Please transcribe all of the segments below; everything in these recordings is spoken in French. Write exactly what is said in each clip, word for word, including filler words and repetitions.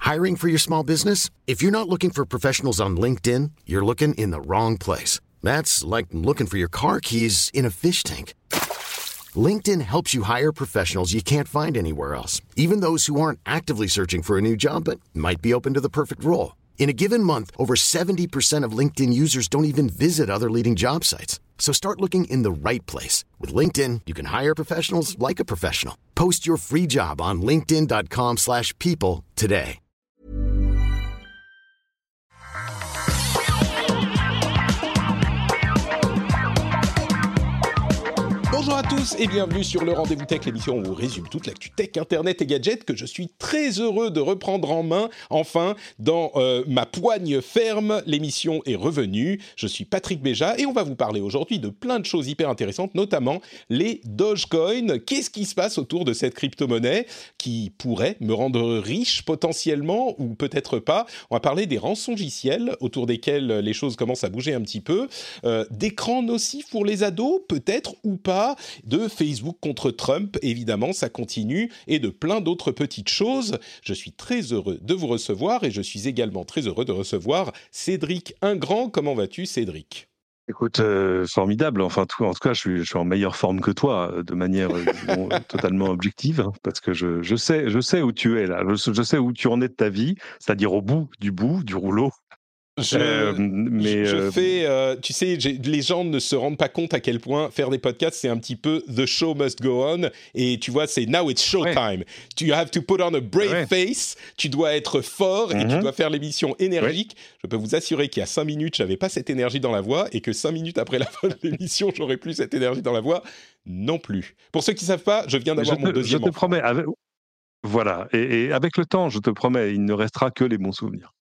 Hiring for your small business? If you're not looking for professionals on LinkedIn, you're looking in the wrong place. That's like looking for your car keys in a fish tank. LinkedIn helps you hire professionals you can't find anywhere else, even those who aren't actively searching for a new job but might be open to the perfect role. In a given month, over seventy percent of LinkedIn users don't even visit other leading job sites. So start looking in the right place. With LinkedIn, you can hire professionals like a professional. Post your free job on linkedin dot com slash people today. Bonjour à tous et bienvenue sur le Rendez-vous Tech, l'émission où on vous résume toute l'actu tech, internet et gadgets que je suis très heureux de reprendre en main. Enfin, dans euh, ma poigne ferme, l'émission est revenue. Je suis Patrick Béja et on va vous parler aujourd'hui de plein de choses hyper intéressantes, notamment les Dogecoin. Qu'est-ce qui se passe autour de cette crypto-monnaie qui pourrait me rendre riche potentiellement ou peut-être pas? On va parler des rançongiciels autour desquels les choses commencent à bouger un petit peu, euh, d'écrans nocifs pour les ados, peut-être ou pas, de Facebook contre Trump, évidemment, ça continue, et de plein d'autres petites choses. Je suis très heureux de vous recevoir et je suis également très heureux de recevoir Cédric Ingrand. Comment vas-tu, Cédric ? Écoute, euh, formidable. Enfin, tout, en tout cas, je suis, je suis en meilleure forme que toi, euh, de manière euh, disons, totalement objective, hein, parce que je, je sais, je sais où tu es là. Je, je sais où tu en es de ta vie, c'est-à-dire au bout du bout du rouleau. Je, Euh, mais je euh, fais, euh, tu sais, j'ai, les gens ne se rendent pas compte à quel point faire des podcasts, c'est un petit peu the show must go on. Et tu vois, c'est now it's show ouais. time. You have to put on a brave ouais. face. Tu dois être fort mm-hmm. et tu dois faire l'émission énergique. Ouais. Je peux vous assurer qu'il y a cinq minutes, j'avais pas cette énergie dans la voix et que cinq minutes après la fin de l'émission, j'aurai plus cette énergie dans la voix non plus. Pour ceux qui savent pas, je viens d'avoir je mon te, deuxième Je te enfant. promets, avec, voilà. Et, et avec le temps, je te promets, il ne restera que les bons souvenirs.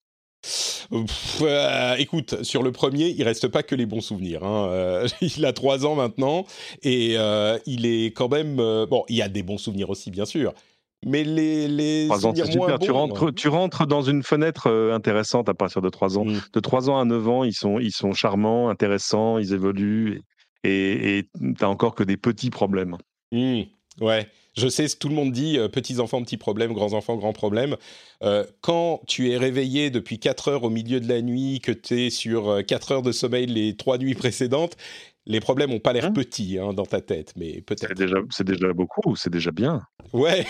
Pff, euh, écoute, sur le premier, il reste pas que les bons souvenirs. Hein. Euh, il a trois ans maintenant et euh, il est quand même euh, bon. Il y a des bons souvenirs aussi, bien sûr, mais les les trois ans, souvenirs c'est moins super. bons. Tu rentres, tu rentres dans une fenêtre euh, intéressante à partir de trois ans. Mm. De trois ans à neuf ans, ils sont, ils sont charmants, intéressants, ils évoluent et tu n'as encore que des petits problèmes. Mm. Ouais, je sais, tout le monde dit euh, petits enfants, petits problèmes, grands enfants, grands problèmes. Euh, quand tu es réveillé depuis quatre heures au milieu de la nuit, que tu es sur euh, quatre heures de sommeil les trois nuits précédentes, les problèmes n'ont pas l'air Hein petits hein, dans ta tête, mais peut-être. C'est déjà, c'est déjà beaucoup, c'est déjà bien. Ouais.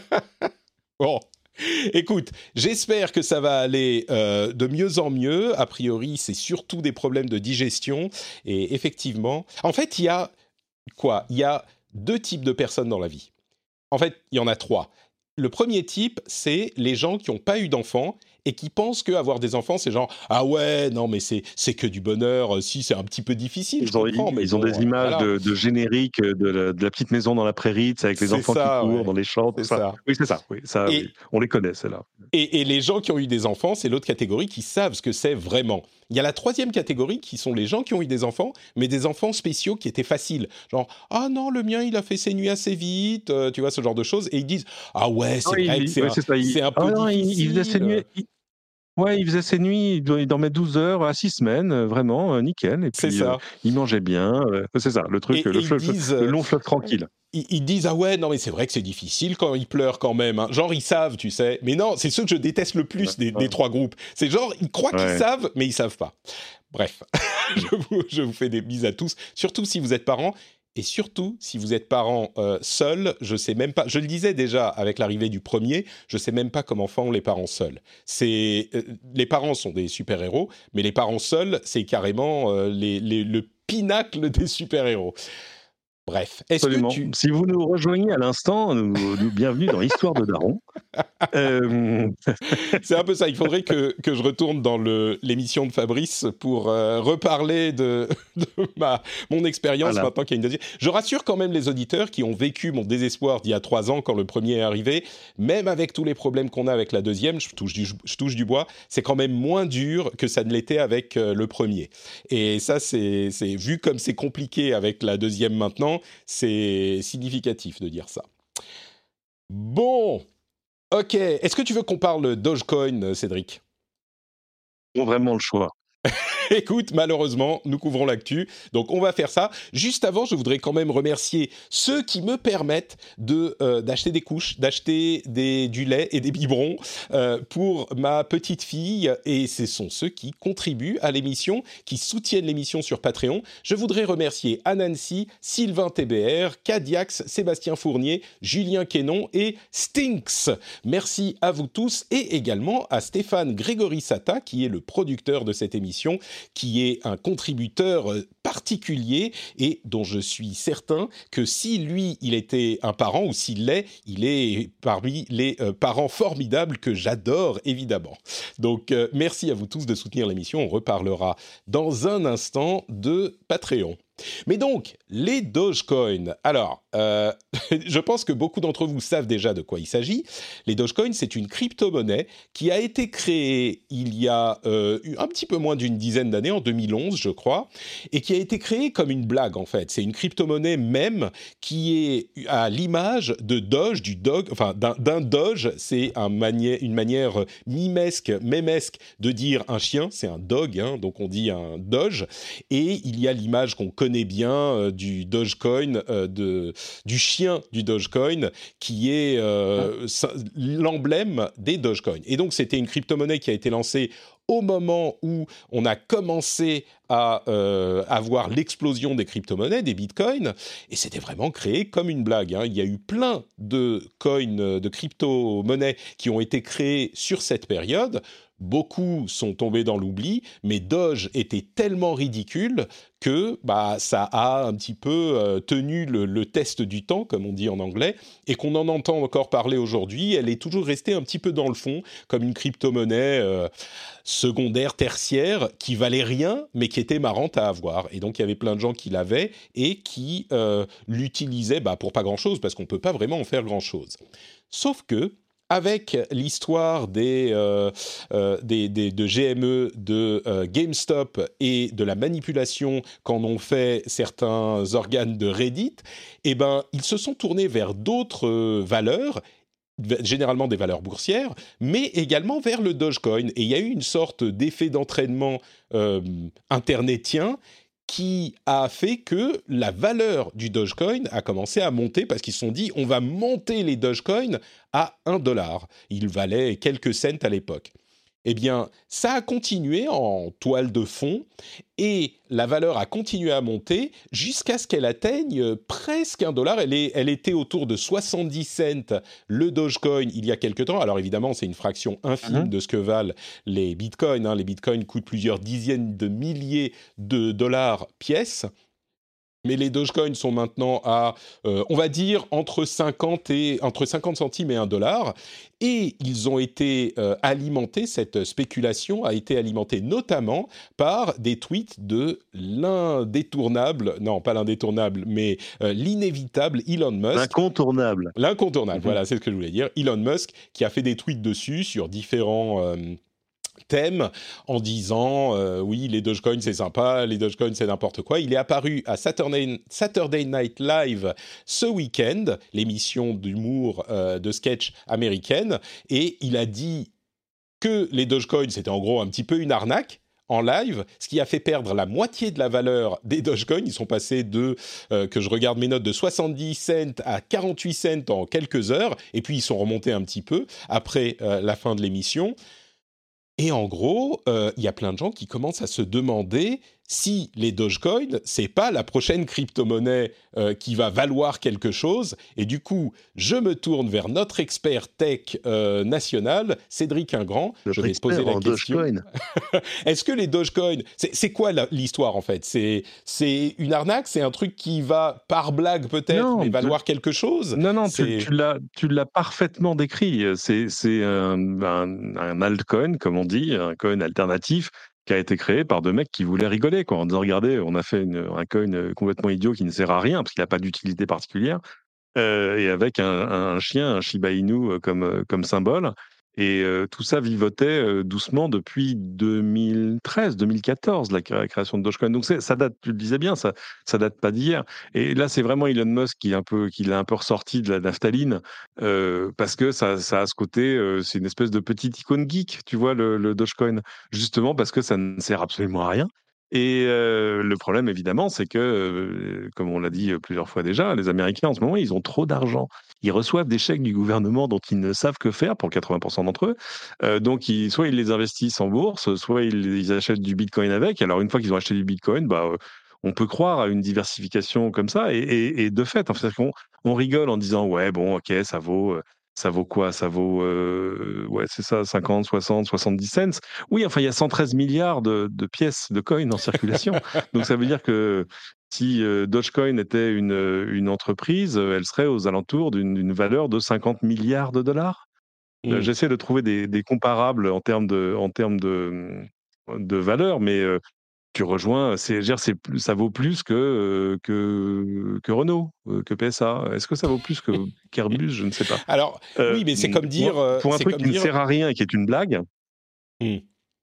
Bon. Écoute, j'espère que ça va aller euh, de mieux en mieux. A priori, c'est surtout des problèmes de digestion. Et effectivement, en fait, il y a quoi ? Il y a deux types de personnes dans la vie. En fait, il y en a trois. Le premier type, c'est les gens qui n'ont pas eu d'enfants et qui pensent qu'avoir des enfants, c'est genre « Ah ouais, non, mais c'est, c'est que du bonheur. Si, c'est un petit peu difficile, ils je ont, comprends. » Ils, ils ont bon, des images voilà. de, de génériques de la, de la petite maison dans la prairie, avec les C'est enfants ça, qui courent ouais. dans les champs, tout C'est ça. ça. Oui, c'est ça. Oui, ça Et, oui. On les connaît, ceux-là. Et, et les gens qui ont eu des enfants, c'est l'autre catégorie qui savent ce que c'est vraiment. Il y a la troisième catégorie qui sont les gens qui ont eu des enfants, mais des enfants spéciaux qui étaient faciles. Genre, ah non, le mien, il a fait ses nuits assez vite, euh, tu vois, ce genre de choses. Et ils disent, ah ouais, c'est non, vrai il, que c'est, ouais, un, c'est, ça, il, c'est un peu ah, non, difficile. Il, il faisait ses nuits, il, ouais, il faisait ses nuits, il dormait douze heures à six semaines, euh, vraiment, euh, nickel. Et C'est puis, ça. euh, il mangeait bien. Euh, c'est ça, le truc, Et, le, et fleuve, disent, le long fleuve tranquille. Ils, ils disent, ah ouais, non, mais c'est vrai que c'est difficile quand ils pleurent quand même. Hein. Genre, ils savent, tu sais. Mais non, c'est ceux que je déteste le plus des, des trois groupes. C'est genre, ils croient Ouais. qu'ils savent, mais ils savent pas. Bref, je, vous, je vous fais des bises à tous, surtout si vous êtes parents. Et surtout, si vous êtes parents euh, seuls, je sais même pas. Je le disais déjà avec l'arrivée du premier, je sais même pas comment font les parents seuls. C'est euh, les parents sont des super héros, mais les parents seuls, c'est carrément euh, les, les, le pinacle des super héros. Bref, est-ce Absolument. que tu... Si vous nous rejoignez à l'instant, nous, nous bienvenue dans Histoire de Daron. euh... C'est un peu ça. Il faudrait que, que je retourne dans le, l'émission de Fabrice pour euh, reparler de, de ma, mon expérience voilà. Maintenant qu'il y a une deuxième. Je rassure quand même les auditeurs qui ont vécu mon désespoir d'il y a trois ans quand le premier est arrivé. Même avec tous les problèmes qu'on a avec la deuxième, je touche du, je touche du bois, c'est quand même moins dur que ça ne l'était avec euh, le premier. Et ça, c'est, c'est vu comme c'est compliqué avec la deuxième maintenant, c'est significatif de dire ça. Bon, ok. Est-ce que tu veux qu'on parle Dogecoin, Cédric ? Ils ont vraiment le choix. Écoute, malheureusement, nous couvrons l'actu, donc on va faire ça. Juste avant, je voudrais quand même remercier ceux qui me permettent de, euh, d'acheter des couches, d'acheter des, du lait et des biberons euh, pour ma petite fille, et ce sont ceux qui contribuent à l'émission, qui soutiennent l'émission sur Patreon. Je voudrais remercier Anansi, Sylvain T B R, Cadiax, Sébastien Fournier, Julien Quénon et Stinks. Merci à vous tous, et également à Stéphane Grégory Sata, qui est le producteur de cette émission, qui est un contributeur particulier et dont je suis certain que si lui, il était un parent, ou s'il l'est, il est parmi les euh, parents formidables que j'adore, évidemment. Donc, euh, merci à vous tous de soutenir l'émission. On reparlera dans un instant de Patreon. Mais donc, les Dogecoin. Alors, euh, je pense que beaucoup d'entre vous savent déjà de quoi il s'agit. Les Dogecoin, c'est une crypto-monnaie qui a été créée il y a euh, un petit peu moins d'une dizaine d'années, en deux mille onze, je crois, et qui a été créée comme une blague, en fait. C'est une crypto-monnaie même qui est à l'image de Doge, du Dog, enfin, d'un, d'un Doge. C'est un manière, une manière mimesque, mémesque de dire un chien. C'est un dog, hein, donc on dit un Doge. Et il y a l'image qu'on connaît bien euh, du Dogecoin, euh, de, du chien du Dogecoin, qui est euh, ah. l'emblème des Dogecoin. Et donc, c'était une crypto-monnaie qui a été lancée au moment où on a commencé à euh, avoir l'explosion des crypto-monnaies, des bitcoins, et c'était vraiment créé comme une blague, hein. Il y a eu plein de coins, de crypto-monnaies qui ont été créées sur cette période. Beaucoup sont tombés dans l'oubli, mais Doge était tellement ridicule que bah, ça a un petit peu euh, tenu le, le test du temps, comme on dit en anglais, et qu'on en entend encore parler aujourd'hui. Elle est toujours restée un petit peu dans le fond, comme une crypto-monnaie euh, secondaire, tertiaire, qui valait rien, mais qui était marrante à avoir. Et donc, il y avait plein de gens qui l'avaient et qui euh, l'utilisaient bah, pour pas grand-chose, parce qu'on ne peut pas vraiment en faire grand-chose. Sauf que, avec l'histoire des, euh, euh, des, des, de G M E, de euh, GameStop et de la manipulation qu'en ont fait certains organes de Reddit, eh ben, ils se sont tournés vers d'autres euh, valeurs, généralement des valeurs boursières, mais également vers le Dogecoin. Et il y a eu une sorte d'effet d'entraînement euh, internetien qui a fait que la valeur du Dogecoin a commencé à monter parce qu'ils se sont dit on va monter les Dogecoins à un dollar. Il valait quelques cents à l'époque. Eh bien, ça a continué en toile de fond et la valeur a continué à monter jusqu'à ce qu'elle atteigne presque un dollar. Elle, est, elle était autour de soixante-dix cents le Dogecoin il y a quelque temps. Alors évidemment, c'est une fraction infime mmh. de ce que valent les bitcoins. Hein. Les bitcoins coûtent plusieurs dizaines de milliers de dollars pièce. Mais les Dogecoins sont maintenant à, euh, on va dire, entre cinquante, et, entre cinquante centimes et un dollar. Et ils ont été euh, alimentés, cette spéculation a été alimentée notamment par des tweets de l'indétournable, non pas l'indétournable, mais euh, l'inévitable Elon Musk. L'incontournable. L'incontournable, mmh. voilà, c'est ce que je voulais dire. Elon Musk qui a fait des tweets dessus sur différents... Euh, thème en disant euh, oui les Dogecoin c'est sympa, les Dogecoin c'est n'importe quoi. Il est apparu à Saturday, Saturday Night Live ce week-end, l'émission d'humour euh, de sketch américaine, et il a dit que les Dogecoin c'était en gros un petit peu une arnaque en live, ce qui a fait perdre la moitié de la valeur des Dogecoin. Ils sont passés de, euh, que je regarde mes notes, de soixante-dix cents à quarante-huit cents en quelques heures, et puis ils sont remontés un petit peu après euh, la fin de l'émission. Et en gros, il euh, y a plein de gens qui commencent à se demander si les Dogecoin, c'est pas la prochaine crypto-monnaie euh, qui va valoir quelque chose. Et du coup, je me tourne vers notre expert tech euh, national, Cédric Ingrand. Le je vais te poser la question. Est-ce que les Dogecoin, c'est, c'est quoi la, l'histoire en fait ? c'est, c'est une arnaque ? C'est un truc qui va, par blague peut-être, non, mais valoir tu... quelque chose ? Non, non, tu, tu, l'as, tu l'as parfaitement décrit. C'est, c'est un, un, un altcoin, comme on dit, un coin alternatif, qui a été créé par deux mecs qui voulaient rigoler, quoi, en disant regardez, on a fait une, un coin complètement idiot qui ne sert à rien parce qu'il n'a pas d'utilité particulière, euh, et avec un, un chien, un Shiba Inu comme, comme symbole. Et euh, tout ça vivotait euh, doucement depuis deux mille treize, deux mille quatorze, la, cré- la création de Dogecoin. Donc c'est- ça date, tu le disais bien, ça, ça date pas d'hier. Et là, c'est vraiment Elon Musk qui est un peu, qui l'a un peu ressorti de la naphtaline, euh, parce que ça, ça a ce côté, euh, c'est une espèce de petite icône geek, tu vois, le, le Dogecoin, justement parce que ça ne sert absolument à rien. Et euh, le problème, évidemment, c'est que, euh, comme on l'a dit plusieurs fois déjà, les Américains, en ce moment, ils ont trop d'argent. Ils reçoivent des chèques du gouvernement dont ils ne savent que faire pour quatre-vingts pour cent d'entre eux. Euh, donc, ils, soit ils les investissent en bourse, soit ils, ils achètent du Bitcoin avec. Alors, une fois qu'ils ont acheté du Bitcoin, bah, euh, on peut croire à une diversification comme ça. Et, et- et de fait, en fait, on, on rigole en disant, ouais, bon, ok, ça vaut, euh, ça vaut quoi? Ça vaut, euh, ouais, c'est ça, cinquante, soixante, soixante-dix cents. Oui, enfin, il y a cent treize milliards de, de pièces de coins en circulation. Donc, ça veut dire que si euh, Dogecoin était une, euh, une entreprise, euh, elle serait aux alentours d'une d'une valeur de cinquante milliards de dollars. Euh, Mm. J'essaie de trouver des, des comparables en termes de, en termes de, de valeur, mais euh, tu rejoins, c'est, je veux dire, c'est plus, ça vaut plus que, euh, que, que Renault, euh, que P S A. Est-ce que ça vaut plus que qu'Airbus? Je ne sais pas. Alors, Euh, oui, mais c'est comme dire, pour, euh, pour un c'est truc comme qui ne dire. sert à rien et qui est une blague, Mm.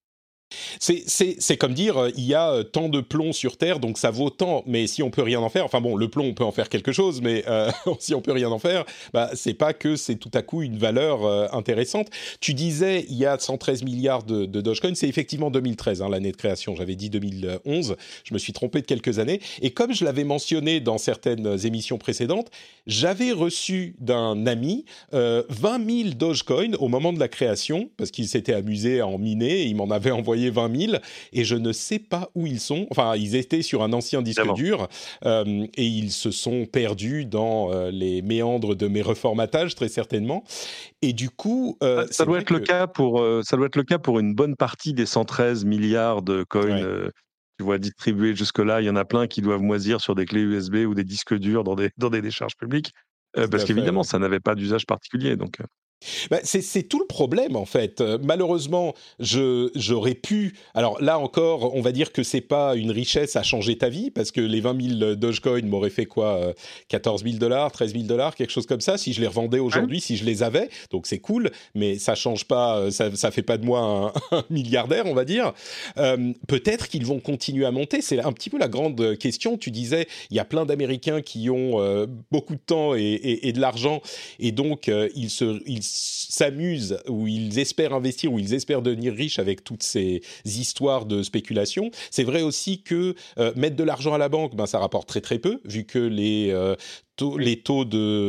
C'est, c'est, c'est comme dire, euh, il y a euh, tant de plomb sur Terre, donc ça vaut tant. Mais si on peut rien en faire, enfin bon, le plomb, on peut en faire quelque chose, mais euh, si on peut rien en faire, bah c'est pas que c'est tout à coup une valeur euh, intéressante. Tu disais, il y a cent treize milliards de, de Dogecoin, c'est effectivement deux mille treize, hein, l'année de création. J'avais dit deux mille onze, je me suis trompé de quelques années. Et comme je l'avais mentionné dans certaines émissions précédentes, j'avais reçu d'un ami euh, vingt mille Dogecoin au moment de la création, parce qu'il s'était amusé à en miner, et il m'en avait envoyé vingt mille, et je ne sais pas où ils sont. Enfin, ils étaient sur un ancien disque évidemment. dur, euh, et ils se sont perdus dans euh, les méandres de mes reformatages, très certainement. Et du coup, Ah, euh, Ça c'est doit vrai être le que... cas pour, euh, ça doit être le cas pour une bonne partie des cent treize milliards de coins, Ouais, euh, tu vois, distribués jusque-là. Il y en a plein qui doivent moisir sur des clés U S B ou des disques durs dans des, dans des décharges publiques, euh, tout parce à fait, qu'évidemment, ouais. ça n'avait pas d'usage particulier. Donc, euh, Bah, c'est, c'est tout le problème en fait. Euh, malheureusement, je, j'aurais pu. Alors là encore, on va dire que c'est pas une richesse à changer ta vie parce que les vingt mille Dogecoin m'auraient fait quoi, euh, quatorze mille dollars, treize mille dollars, quelque chose comme ça. Si je les revendais ouais. aujourd'hui, si je les avais, donc c'est cool, mais ça change pas, euh, ça, ça fait pas de moi un, un milliardaire, on va dire. Euh, peut-être qu'ils vont continuer à monter. C'est un petit peu la grande question. Tu disais, il y a plein d'Américains qui ont euh, beaucoup de temps et, et, et de l'argent et donc euh, ils se, ils s'amusent ou ils espèrent investir ou ils espèrent devenir riches avec toutes ces histoires de spéculation. C'est vrai aussi que euh, mettre de l'argent à la banque, ben ça rapporte très très peu vu que les euh, taux, Oui. les taux de,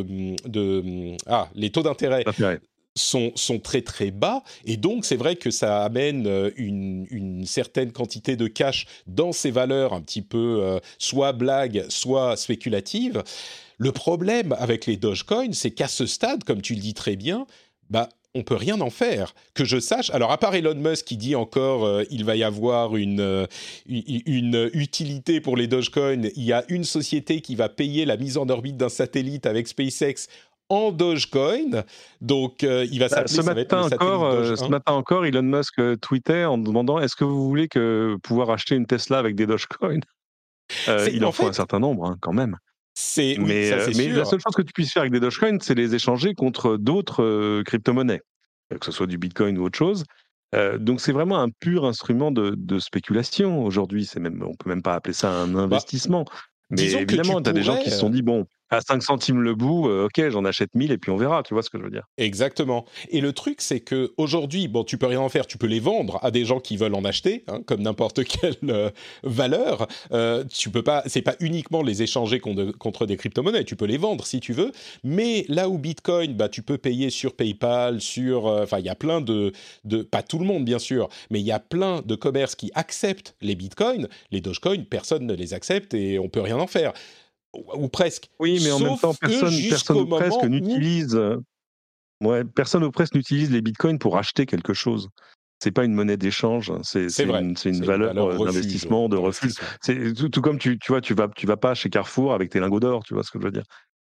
de ah les taux d'intérêt Intérêt. sont, sont très très bas et donc c'est vrai que ça amène euh, une, une certaine quantité de cash dans ces valeurs un petit peu euh, soit blague, soit spéculative. Le problème avec les Dogecoin, c'est qu'à ce stade, comme tu le dis très bien, bah on peut rien en faire. Que je sache, alors à part Elon Musk qui dit encore euh, il va y avoir une, euh, une, une utilité pour les Dogecoin, il y a une société qui va payer la mise en orbite d'un satellite avec SpaceX en Dogecoin, donc euh, il va Bah, s'appeler, ce ça va être matin le encore, satellite Doge euh, ce un. matin encore, Elon Musk euh, tweetait en demandant est-ce que vous voulez que pouvoir acheter une Tesla avec des Dogecoin? Euh, C'est il en en faut un fait, certain nombre, hein, quand même. c'est oui, Mais, ça euh, c'est mais la sûr. seule chose que tu puisses faire avec des Dogecoin, c'est les échanger contre d'autres euh, crypto-monnaies, euh, que ce soit du Bitcoin ou autre chose. Euh, donc c'est vraiment un pur instrument de, de spéculation aujourd'hui. C'est même, on peut même pas appeler ça un Bah, investissement. Mais disons que tu évidemment, tu as des gens qui pourrais. se euh, sont dit, bon, à cinq centimes le bout, euh, ok, j'en achète mille et puis on verra, tu vois ce que je veux dire. Exactement. Et le truc, c'est que aujourd'hui, bon, tu peux rien en faire, tu peux les vendre à des gens qui veulent en acheter, hein, comme n'importe quelle euh, valeur. Euh, tu peux pas, c'est pas uniquement les échanger contre, contre des crypto-monnaies. Tu peux les vendre si tu veux. Mais là où Bitcoin, bah, tu peux payer sur PayPal, sur, euh, enfin, il y a plein de, de, pas tout le monde bien sûr, mais il y a plein de commerces qui acceptent les Bitcoins. Les Dogecoin, personne ne les accepte et on peut rien en faire, ou, ou presque. Oui, mais en même temps, Sauf eux personne, personne jusqu'au ou presque moment où. n'utilise, euh, ouais, personne ou presque n'utilise les bitcoins pour acheter quelque chose. C'est pas une monnaie d'échange, hein, c'est C'est c'est vrai, une, c'est une c'est une valeur valeur euh, refuge, d'investissement, de refuge. d'investissement. C'est tout, tout comme tu, tu vois, tu vas, tu vas pas chez Carrefour avec tes lingots d'or, tu vois ce que je veux dire.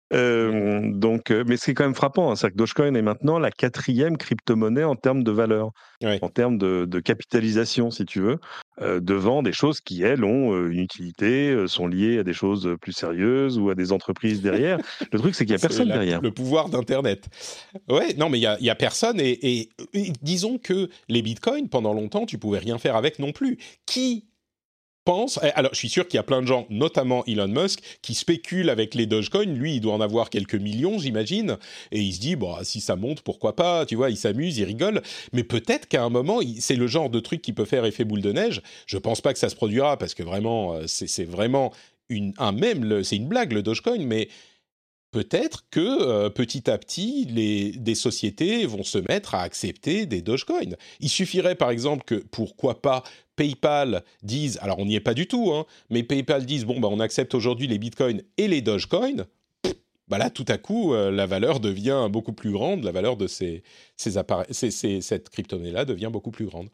Euh, donc, euh, mais c'est quand même frappant, hein, c'est que Dogecoin est maintenant la quatrième crypto-monnaie en termes de valeur, Ouais. en termes de, de capitalisation, si tu veux, euh, devant des choses qui, elles, ont euh, une utilité, euh, sont liées à des choses plus sérieuses ou à des entreprises derrière. Le truc, c'est qu'il n'y a C'est personne la- derrière. le pouvoir d'Internet. Ouais, non, mais il y a, il y a personne et, et- et disons que les bitcoins, pendant longtemps, tu pouvais rien faire avec non plus. Qui pense, eh, alors je suis sûr qu'il y a plein de gens, notamment Elon Musk, qui spéculent avec les Dogecoin. Lui, il doit en avoir quelques millions, j'imagine, et il se dit, bon, si ça monte, pourquoi pas, tu vois, il s'amuse, il rigole, mais peut-être qu'à un moment, il- c'est le genre de truc qui peut faire effet boule de neige. Je pense pas que ça se produira, parce que vraiment, euh, c'est c'est vraiment une, un mème, le- c'est une blague, le Dogecoin, mais peut-être que euh, petit à petit, les, des sociétés vont se mettre à accepter des Dogecoin. Il suffirait par exemple que, pourquoi pas, PayPal dise, alors on n'y est pas du tout, hein, mais PayPal dise, bon, bah, on accepte aujourd'hui les Bitcoins et les Dogecoin, bah là, tout à coup, euh, la valeur devient beaucoup plus grande, la valeur de ces, ces appareils, ces, ces- cette crypto-monnaie-là devient beaucoup plus grande.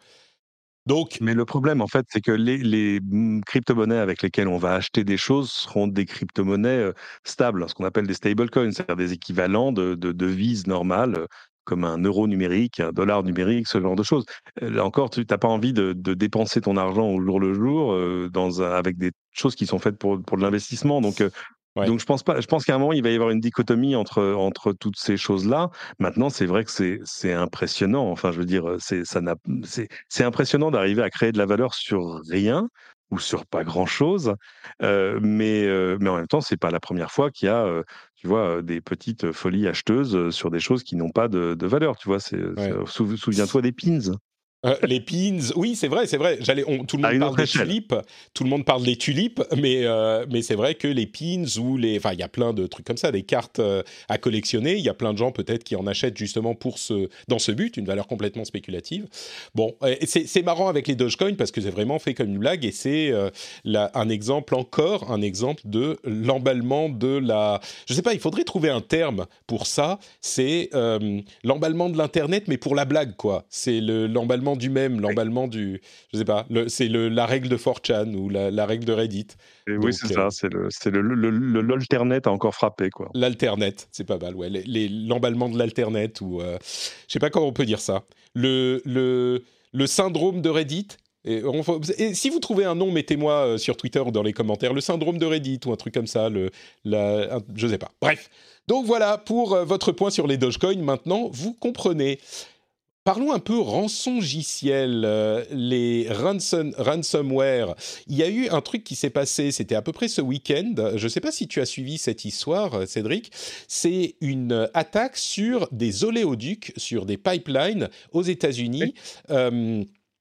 Donc, Mais le problème, en fait, c'est que les, les mm, crypto-monnaies avec lesquelles on va acheter des choses seront des crypto-monnaies euh, stables, ce qu'on appelle des stablecoins, c'est-à-dire des équivalents de, de devises normales, euh, comme un euro numérique, un dollar numérique, ce genre de choses. Euh, Là encore, tu n'as pas envie de, de dépenser ton argent au jour le jour euh, dans un- avec des choses qui sont faites pour, pour de l'investissement. Donc, euh, ouais, donc je pense pas, je pense qu'à un moment, il va y avoir une dichotomie entre, entre toutes ces choses-là. Maintenant, c'est vrai que c'est, c'est impressionnant. Enfin, je veux dire, c'est, ça n'a, c'est, c'est impressionnant d'arriver à créer de la valeur sur rien ou sur pas grand-chose. Euh, mais, euh, mais en même temps, c'est pas la première fois qu'il y a, euh, tu vois, euh, des petites folies acheteuses euh, sur des choses qui n'ont pas de, de valeur. Tu vois, c'est, c'est- ouais. sou- souviens-toi des pins Euh, les pins, oui, c'est vrai, c'est vrai. J'allais, on- tout le à monde une parle autre des échelle. tulipes, tout le monde parle des tulipes, mais euh, mais c'est vrai que les pins ou les, enfin, il y a plein de trucs comme ça, des cartes euh, à collectionner. Il y a plein de gens peut-être qui en achètent justement pour ce, dans ce but, une valeur complètement spéculative. Bon, et c'est c'est marrant avec les Dogecoin parce que c'est vraiment fait comme une blague et c'est euh, là, un exemple encore, un exemple de l'emballement de la. Je sais pas, il faudrait trouver un terme pour ça. C'est euh, l'emballement de l'internet, mais pour la blague, quoi. C'est le l'emballement du mème, l'emballement du, je sais pas, le, c'est le, la règle de four chan ou la, la règle de Reddit. Et oui, c'est Donc euh, ça. C'est le, c'est le, le, le, l'alternet a encore frappé, quoi. l'alternet, c'est pas mal, ouais. Les, les- l'emballement de l'alternet ou euh, je sais pas comment on peut dire ça. Le le le syndrome de Reddit. Et, on, et si vous trouvez un nom, mettez-moi euh, sur Twitter ou dans les commentaires. Le syndrome de Reddit ou un truc comme ça. Le la, un- je sais pas. Bref. Donc voilà pour euh, votre point sur les Dogecoin. Maintenant, vous comprenez. Parlons un peu rançongiciel, euh, les ransom, ransomware. Il y a eu un truc qui s'est passé, c'était à peu près ce week-end. Je ne sais pas si tu as suivi cette histoire, euh, Cédric. C'est une attaque sur des oléoducs, sur des pipelines aux États-Unis. Euh,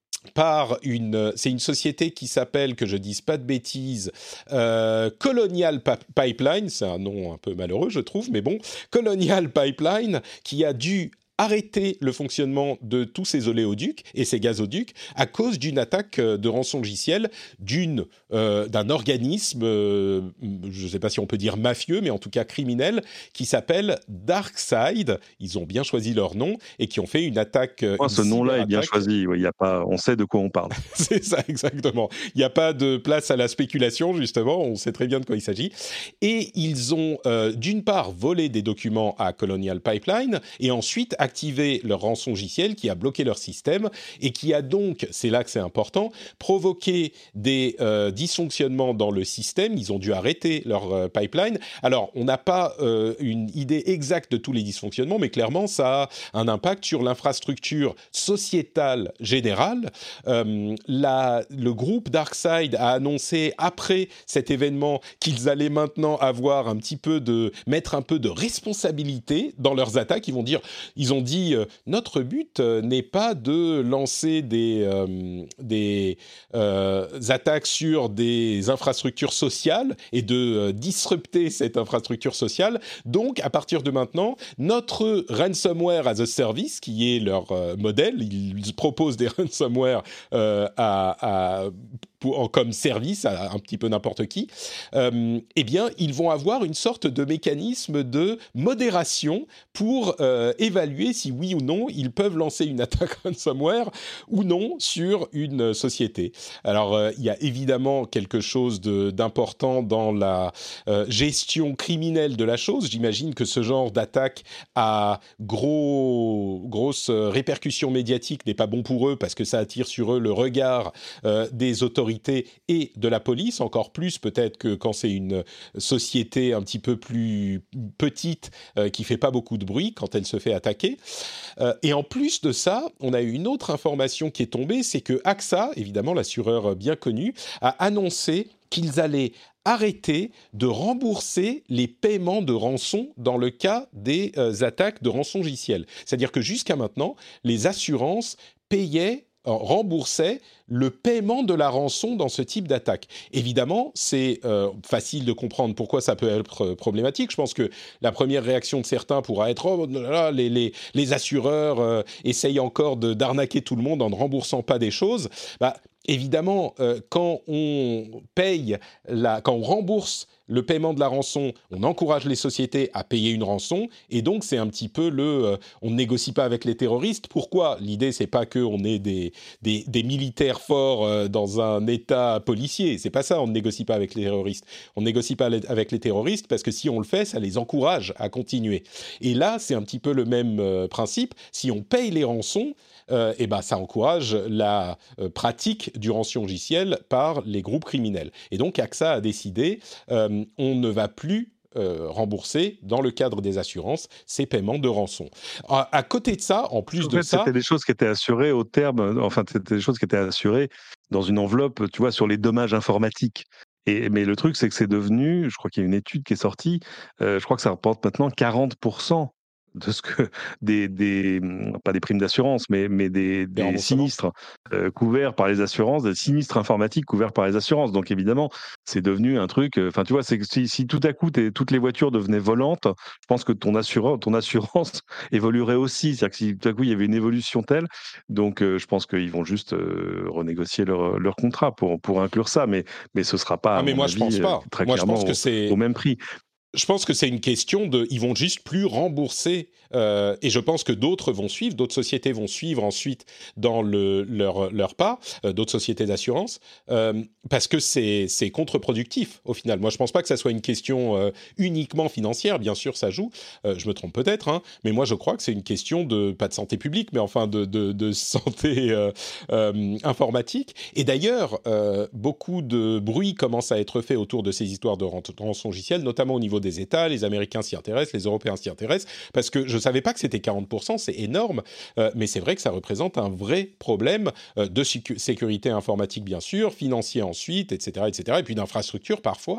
par une, c'est une société qui s'appelle, que je dise pas de bêtises, euh, Colonial Pa- Pipeline, c'est un nom un peu malheureux je trouve, mais bon, Colonial Pipeline, qui a dû arrêter le fonctionnement de tous ces oléoducs et ces gazoducs à cause d'une attaque euh, de rançongiciel d'une, euh, d'un organisme, euh, je ne sais pas si on peut dire mafieux, mais en tout cas criminel, qui s'appelle DarkSide. Ils ont bien choisi leur nom et qui ont fait une attaque, euh, Oh, une ce nom-là est bien cyberattaque. choisi. Ouais, il y a pas, on sait de quoi on parle. C'est ça, exactement. Il n'y a pas de place à la spéculation, justement. On sait très bien de quoi il s'agit. Et ils ont, euh, d'une part, volé des documents à Colonial Pipeline et ensuite activé leur rançongiciel qui a bloqué leur système et qui a donc, c'est là que c'est important, provoqué des euh, dysfonctionnements dans le système. Ils ont dû arrêter leur euh, pipeline. Alors, on n'a pas euh, une idée exacte de tous les dysfonctionnements, mais clairement, ça a un impact sur l'infrastructure sociétale générale. Euh, la, le groupe DarkSide a annoncé après cet événement qu'ils allaient maintenant avoir un petit peu de mettre un peu de responsabilité dans leurs attaques. Ils vont dire, ils ont dit euh, notre but euh, n'est pas de lancer des euh, des euh, attaques sur des infrastructures sociales et de euh, disrupter cette infrastructure sociale. Donc à partir de maintenant, notre ransomware as a service, qui est leur euh, modèle, ils proposent des ransomware euh, à, à pour, en, comme service à un petit peu n'importe qui, euh, eh bien, ils vont avoir une sorte de mécanisme de modération pour euh, évaluer si oui ou non ils peuvent lancer une attaque ransomware ou non sur une société. Alors, euh, il y a évidemment quelque chose de, d'important dans la euh, gestion criminelle de la chose. J'imagine que ce genre d'attaque à gros, grosse répercussion médiatique n'est pas bon pour eux parce que ça attire sur eux le regard euh, des autorités et de la police, encore plus peut-être que quand c'est une société un petit peu plus petite euh, qui fait pas beaucoup de bruit quand elle se fait attaquer. Euh, et en plus de ça, on a eu une autre information qui est tombée, c'est que A X A, évidemment l'assureur bien connu, a annoncé qu'ils allaient arrêter de rembourser les paiements de rançon dans le cas des euh, attaques de rançongiciel. C'est-à-dire que jusqu'à maintenant, les assurances payaient remboursaient le paiement de la rançon dans ce type d'attaque. Évidemment, c'est euh, facile de comprendre pourquoi ça peut être problématique. Je pense que la première réaction de certains pourra être « Oh là là, les, les, les assureurs euh, essayent encore de, d'arnaquer tout le monde en ne remboursant pas des choses. Bah, » Évidemment, euh, quand on paye, la, quand on rembourse le paiement de la rançon, on encourage les sociétés à payer une rançon, et donc c'est un petit peu le euh, on ne négocie pas avec les terroristes. Pourquoi ? L'idée, c'est pas qu'on ait des, des, des militaires forts euh, dans un état policier, c'est pas ça, on ne négocie pas avec les terroristes. On ne négocie pas avec les terroristes parce que si on le fait, ça les encourage à continuer. Et là, c'est un petit peu le même euh, principe. Si on paye les rançons, Euh, et ben, ça encourage la euh, pratique du rançongiciel par les groupes criminels. Et donc, A X A a décidé, euh, on ne va plus euh, rembourser, dans le cadre des assurances, ces paiements de rançon. À, à côté de ça, en plus en de fait, ça... C'était des choses qui étaient assurées au terme, enfin, c'était des choses qui étaient assurées dans une enveloppe, tu vois, sur les dommages informatiques. Et, mais le truc, c'est que c'est devenu, je crois qu'il y a une étude qui est sortie, euh, je crois que ça rapporte maintenant quarante pour cent de ce que des, des pas des primes d'assurance, mais, mais des, Des des sinistres euh, couverts par les assurances, des sinistres informatiques couverts par les assurances. Donc évidemment, c'est devenu un truc. Enfin, euh, tu vois, c'est que si, si tout à coup toutes les voitures devenaient volantes, je pense que ton assurance, ton assurance évoluerait aussi. C'est-à-dire que si tout à coup il y avait une évolution telle, donc euh, je pense qu'ils vont juste euh, renégocier leur, leur contrat pour pour inclure ça. Mais mais ce sera pas, Ah, à mais mon moi, avis, je pense pas. très Moi, je clairement pense que au, c'est... au même prix. Je pense que c'est une question de, ils vont juste plus rembourser, euh, et je pense que d'autres vont suivre, d'autres sociétés vont suivre ensuite dans le, leur, leur pas, euh, d'autres sociétés d'assurance, euh, parce que c'est, c'est contre-productif au final. Moi, je pense pas que ça soit une question euh, uniquement financière, bien sûr, ça joue, euh, je me trompe peut-être, hein, mais moi, je crois que c'est une question de, pas de santé publique, mais enfin de, de, de santé euh, euh, informatique. Et d'ailleurs, euh, beaucoup de bruit commence à être fait autour de ces histoires de rançongiciel, notamment au niveau des États, les Américains s'y intéressent, les Européens s'y intéressent, parce que je ne savais pas que c'était quarante pour cent, c'est énorme, euh, mais c'est vrai que ça représente un vrai problème euh, de sécu- sécurité informatique, bien sûr, financier ensuite, et cetera, et cetera, et puis d'infrastructure parfois.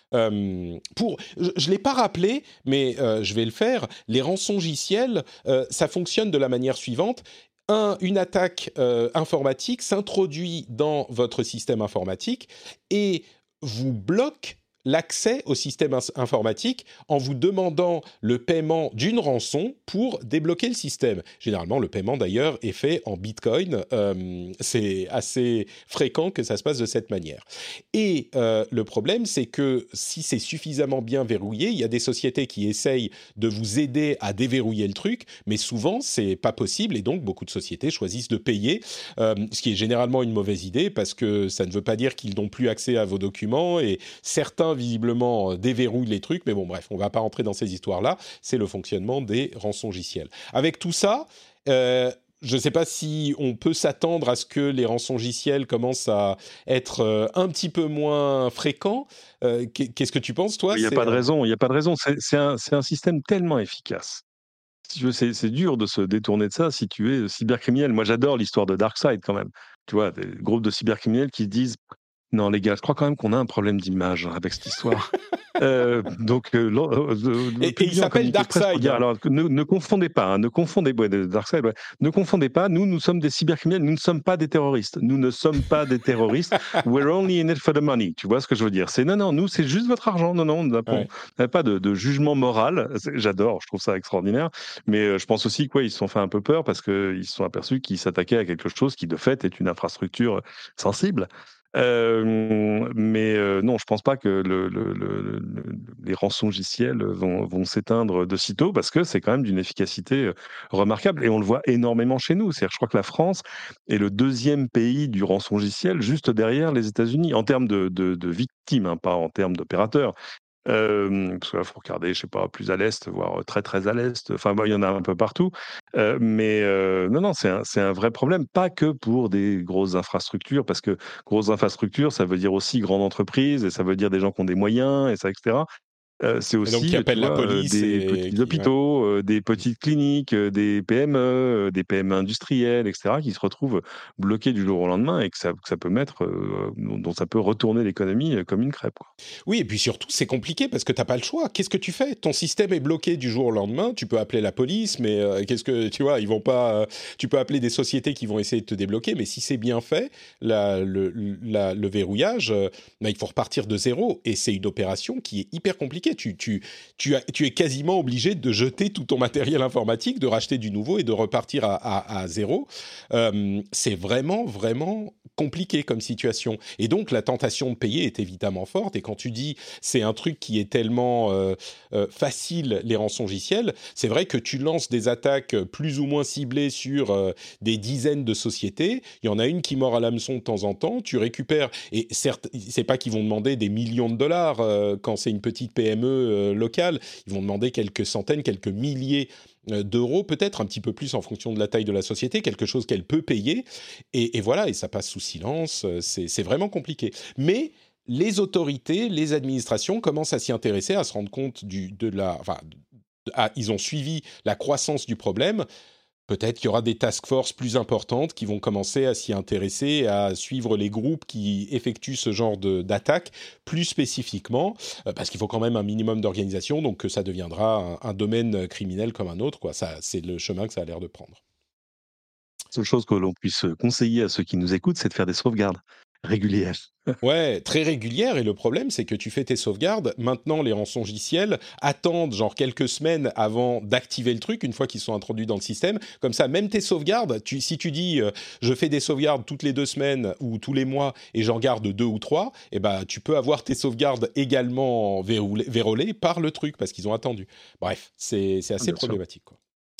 Euh, pour, je ne l'ai pas rappelé, mais euh, je vais le faire, les rançongiciels, euh, ça fonctionne de la manière suivante. Un, une attaque euh, informatique s'introduit dans votre système informatique et vous bloque l'accès au système ins- informatique en vous demandant le paiement d'une rançon pour débloquer le système. Généralement, le paiement d'ailleurs est fait en Bitcoin. Euh, c'est assez fréquent que ça se passe de cette manière. Et euh, le problème, c'est que si c'est suffisamment bien verrouillé, il y a des sociétés qui essayent de vous aider à déverrouiller le truc, mais souvent, c'est pas possible et donc beaucoup de sociétés choisissent de payer, euh, ce qui est généralement une mauvaise idée parce que ça ne veut pas dire qu'ils n'ont plus accès à vos documents et certains visiblement euh, déverrouillent les trucs, mais bon bref, on ne va pas rentrer dans ces histoires-là, c'est le fonctionnement des rançongiciels. Avec tout ça, euh, je ne sais pas si on peut s'attendre à ce que les rançongiciels commencent à être euh, un petit peu moins fréquents. Euh, qu'est-ce que tu penses, toi ? Il n'y a c'est, pas de euh... raison, il n'y a pas de raison. C'est, c'est, un, c'est un système tellement efficace. Si tu veux, c'est, c'est dur de se détourner de ça si tu es cybercriminel. Moi, j'adore l'histoire de DarkSide quand même. Tu vois, des groupes de cybercriminels qui disent « Non, les gars, je crois quand même qu'on a un problème d'image avec cette histoire. » Euh, donc, euh, euh, et, et il s'appelle DarkSide. Dire, alors, ne, ne confondez pas, hein, ne confondez, ouais, DarkSide, ouais, ne confondez pas. Nous, nous sommes des cybercriminels. Nous ne sommes pas des terroristes. Nous ne sommes pas des terroristes. We're only in it for the money. Tu vois ce que je veux dire ? C'est non, non. Nous, c'est juste votre argent. Non, non. On n'a ouais. pas de, de jugement moral. J'adore. Je trouve ça extraordinaire. Mais euh, je pense aussi qu'ils se sont fait un peu peur parce qu'ils se sont aperçus qu'ils s'attaquaient à quelque chose qui, de fait, est une infrastructure sensible. Euh, mais euh, non, je pense pas que le, le, le, le, les rançongiciels vont, vont s'éteindre de sitôt parce que c'est quand même d'une efficacité remarquable et on le voit énormément chez nous. C'est-à-dire, je crois que la France est le deuxième pays du rançongiciel juste derrière les États-Unis en termes de, de, de victimes, hein, pas en termes d'opérateurs. Euh, parce qu'il faut regarder, je sais pas, plus à l'est, voire très très à l'est. Enfin, bon, il y en a un peu partout. Euh, mais euh, non, non, c'est un, c'est un vrai problème, pas que pour des grosses infrastructures, parce que grosses infrastructures, ça veut dire aussi grande entreprise, et ça veut dire des gens qui ont des moyens, et ça, et cetera. Euh, c'est Et donc qui aussi, tu appellent la vois, euh, police des et petits qui... Ouais. hôpitaux, euh, des petites cliniques, euh, des P M E, euh, des P M E industrielles, et cetera, qui se retrouvent bloqués du jour au lendemain et que ça, que ça peut mettre, euh, dont ça peut retourner l'économie comme une crêpe, quoi. Oui, et puis surtout, c'est compliqué parce que tu n'as pas le choix. Qu'est-ce que tu fais? Ton système est bloqué du jour au lendemain. Tu peux appeler la police, mais euh, qu'est-ce que tu vois? Ils vont pas. Euh, tu peux appeler des sociétés qui vont essayer de te débloquer, mais si c'est bien fait, la, le, la, le verrouillage, euh, bah, il faut repartir de zéro. Et c'est une opération qui est hyper compliquée. Tu, tu, tu, as, tu es quasiment obligé de jeter tout ton matériel informatique, de racheter du nouveau et de repartir à, à, à zéro. Euh, c'est vraiment, vraiment compliqué comme situation. Et donc, la tentation de payer est évidemment forte. Et quand tu dis c'est un truc qui est tellement euh, euh, facile, les rançongiciels, c'est vrai que tu lances des attaques plus ou moins ciblées sur euh, des dizaines de sociétés. Il y en a une qui mord à l'hameçon de temps en temps. Tu récupères, et certes, c'est pas qu'ils vont demander des millions de dollars euh, quand c'est une petite P M E euh, locale. Ils vont demander quelques centaines, quelques milliers d'euros, peut-être un petit peu plus en fonction de la taille de la société, quelque chose qu'elle peut payer, et, et voilà, et ça passe sous silence, c'est, c'est vraiment compliqué. Mais les autorités, les administrations commencent à s'y intéresser, à se rendre compte du, de la... Enfin, à, ils ont suivi la croissance du problème. Peut-être qu'il y aura des task force plus importantes qui vont commencer à s'y intéresser, à suivre les groupes qui effectuent ce genre de, d'attaque plus spécifiquement, euh, parce qu'il faut quand même un minimum d'organisation, donc que ça deviendra un, un domaine criminel comme un autre, quoi. Ça, c'est le chemin que ça a l'air de prendre. La seule chose que l'on puisse conseiller à ceux qui nous écoutent, c'est de faire des sauvegardes régulières. Ouais, très régulière, et le problème, c'est que tu fais tes sauvegardes. Maintenant, les rançongiciels attendent genre quelques semaines avant d'activer le truc, une fois qu'ils sont introduits dans le système. Comme ça, même tes sauvegardes, tu, si tu dis euh, je fais des sauvegardes toutes les deux semaines ou tous les mois et j'en garde deux ou trois, eh ben, tu peux avoir tes sauvegardes également verroulées, vérolées par le truc, parce qu'ils ont attendu. Bref, c'est, c'est assez Bien problématique, quoi.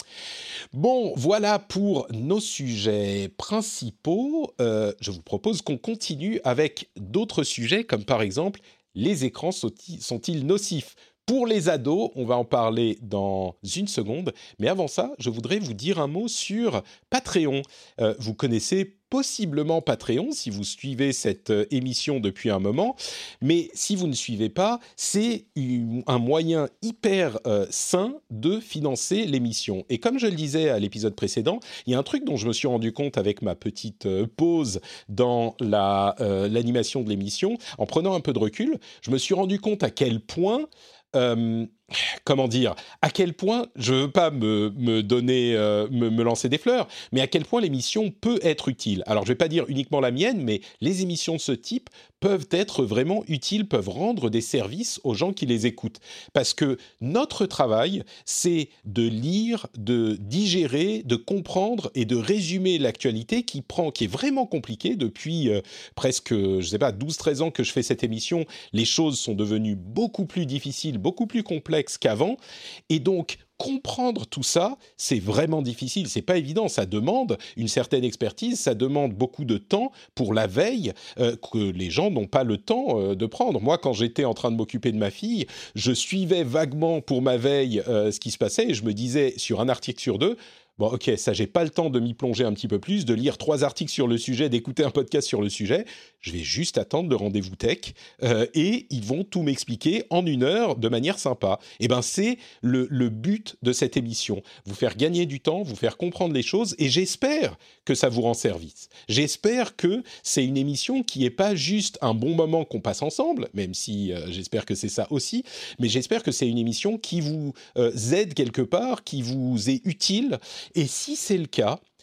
Bon, voilà pour nos sujets principaux. Euh, je vous propose qu'on continue avec d'autres sujets, comme par exemple, les écrans sont-ils nocifs? Pour les ados, on va en parler dans une seconde. Mais avant ça, je voudrais vous dire un mot sur Patreon. Euh, vous connaissez possiblement Patreon si vous suivez cette euh, émission depuis un moment. Mais si vous ne suivez pas, c'est une, un moyen hyper euh, sain de financer l'émission. Et comme je le disais à l'épisode précédent, il y a un truc dont je me suis rendu compte avec ma petite euh, pause dans la, euh, l'animation de l'émission. En prenant un peu de recul, je me suis rendu compte à quel point... Euh, comment dire, à quel point, je ne veux pas me, me donner, euh, me, me lancer des fleurs, mais à quel point l'émission peut être utile. Alors, je ne vais pas dire uniquement la mienne, mais les émissions de ce type peuvent être vraiment utiles, peuvent rendre des services aux gens qui les écoutent. Parce que notre travail, c'est de lire, de digérer, de comprendre et de résumer l'actualité qui prend, qui est vraiment compliquée depuis euh, presque, je ne sais pas, douze treize ans que je fais cette émission. Les choses sont devenues beaucoup plus difficiles, beaucoup plus complexes qu'avant, et donc comprendre tout ça, c'est vraiment difficile, c'est pas évident, ça demande une certaine expertise, ça demande beaucoup de temps pour la veille euh, que les gens n'ont pas le temps euh, de prendre. Moi, quand j'étais en train de m'occuper de ma fille, je suivais vaguement pour ma veille euh, ce qui se passait, et je me disais sur un article sur deux, bon, ok, ça, j'ai pas le temps de m'y plonger un petit peu plus, de lire trois articles sur le sujet, d'écouter un podcast sur le sujet. Je vais juste attendre le rendez-vous tech euh, et ils vont tout m'expliquer en une heure de manière sympa. Et ben, c'est le, le but de cette émission. Vous faire gagner du temps, vous faire comprendre les choses, et j'espère que ça vous rend service. J'espère que c'est une émission qui n'est pas juste un bon moment qu'on passe ensemble, même si euh, j'espère que c'est ça aussi, mais j'espère que c'est une émission qui vous euh, aide quelque part, qui vous est utile. Et si c'est le cas,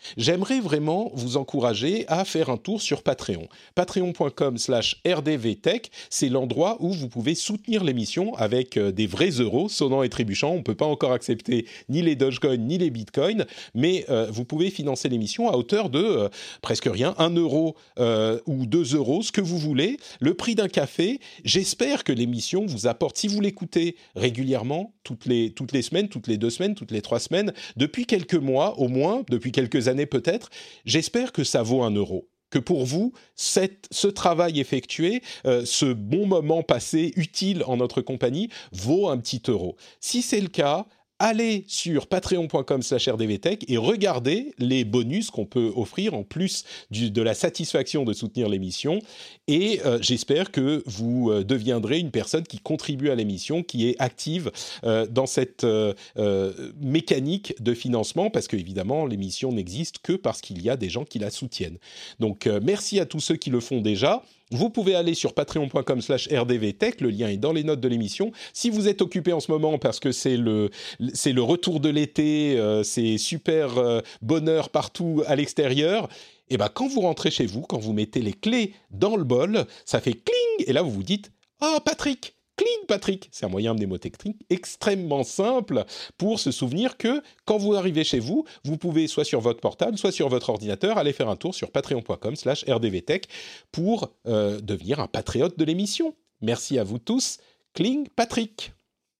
j'aimerais vraiment vous encourager à faire un tour sur Patreon. Patreon.com slash rdvtech, c'est l'endroit où vous pouvez soutenir l'émission avec euh, des vrais euros, sonnants et trébuchants. On ne peut pas encore accepter ni les Dogecoin ni les Bitcoins, mais euh, vous pouvez financer l'émission à hauteur de euh, presque rien, un euro euh, ou deux euros, ce que vous voulez, le prix d'un café. J'espère que l'émission vous apporte, si vous l'écoutez régulièrement, toutes les, toutes les semaines, toutes les deux semaines, toutes les trois semaines, depuis quelques mois au moins, depuis quelques années peut-être, j'espère que ça vaut un euro. Que pour vous, cette, ce travail effectué, euh, ce bon moment passé utile en notre compagnie, vaut un petit euro. Si c'est le cas, allez sur patreon.com slash rdvtech et regardez les bonus qu'on peut offrir en plus du, de la satisfaction de soutenir l'émission. Et euh, j'espère que vous euh, deviendrez une personne qui contribue à l'émission, qui est active euh, dans cette euh, euh, mécanique de financement, parce qu'évidemment, l'émission n'existe que parce qu'il y a des gens qui la soutiennent. Donc, euh, merci à tous ceux qui le font déjà. Vous pouvez aller sur patreon.com slash rdvtech, le lien est dans les notes de l'émission. Si vous êtes occupé en ce moment parce que c'est le, c'est le retour de l'été, euh, c'est super euh, bonheur partout à l'extérieur, et ben quand vous rentrez chez vous, quand vous mettez les clés dans le bol, ça fait cling, et là vous vous dites « Ah, Patrick !» Cling Patrick, c'est un moyen mnémotechnique extrêmement simple pour se souvenir que quand vous arrivez chez vous, vous pouvez soit sur votre portable, soit sur votre ordinateur, aller faire un tour sur patreon.com slash rdvtech pour euh, devenir un patriote de l'émission. Merci à vous tous. Cling Patrick.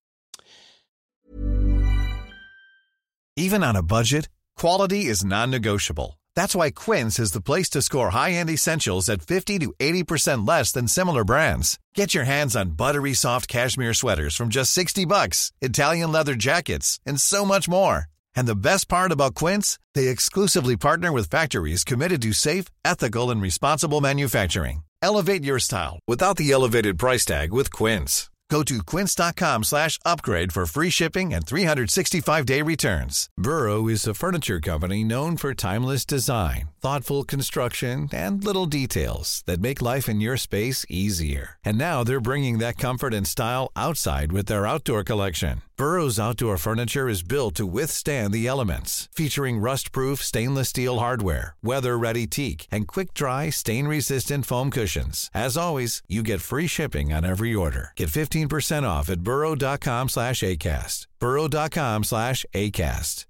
Even on a budget, quality is non-negotiable. That's why Quince is the place to score high-end essentials at fifty to eighty percent less than similar brands. Get your hands on buttery soft cashmere sweaters from just sixty bucks, Italian leather jackets, and so much more. And the best part about Quince, they exclusively partner with factories committed to safe, ethical, and responsible manufacturing. Elevate your style without the elevated price tag with Quince. Go to quince.com slash upgrade for free shipping and three sixty-five day returns. Burrow is a furniture company known for timeless design, thoughtful construction, and little details that make life in your space easier. And now they're bringing that comfort and style outside with their outdoor collection. Burrow's outdoor furniture is built to withstand the elements, featuring rust-proof stainless steel hardware, weather-ready teak, and quick-dry, stain-resistant foam cushions. As always, you get free shipping on every order. Get fifteen percent off at burrow.com slash ACAST. burrow.com slash ACAST.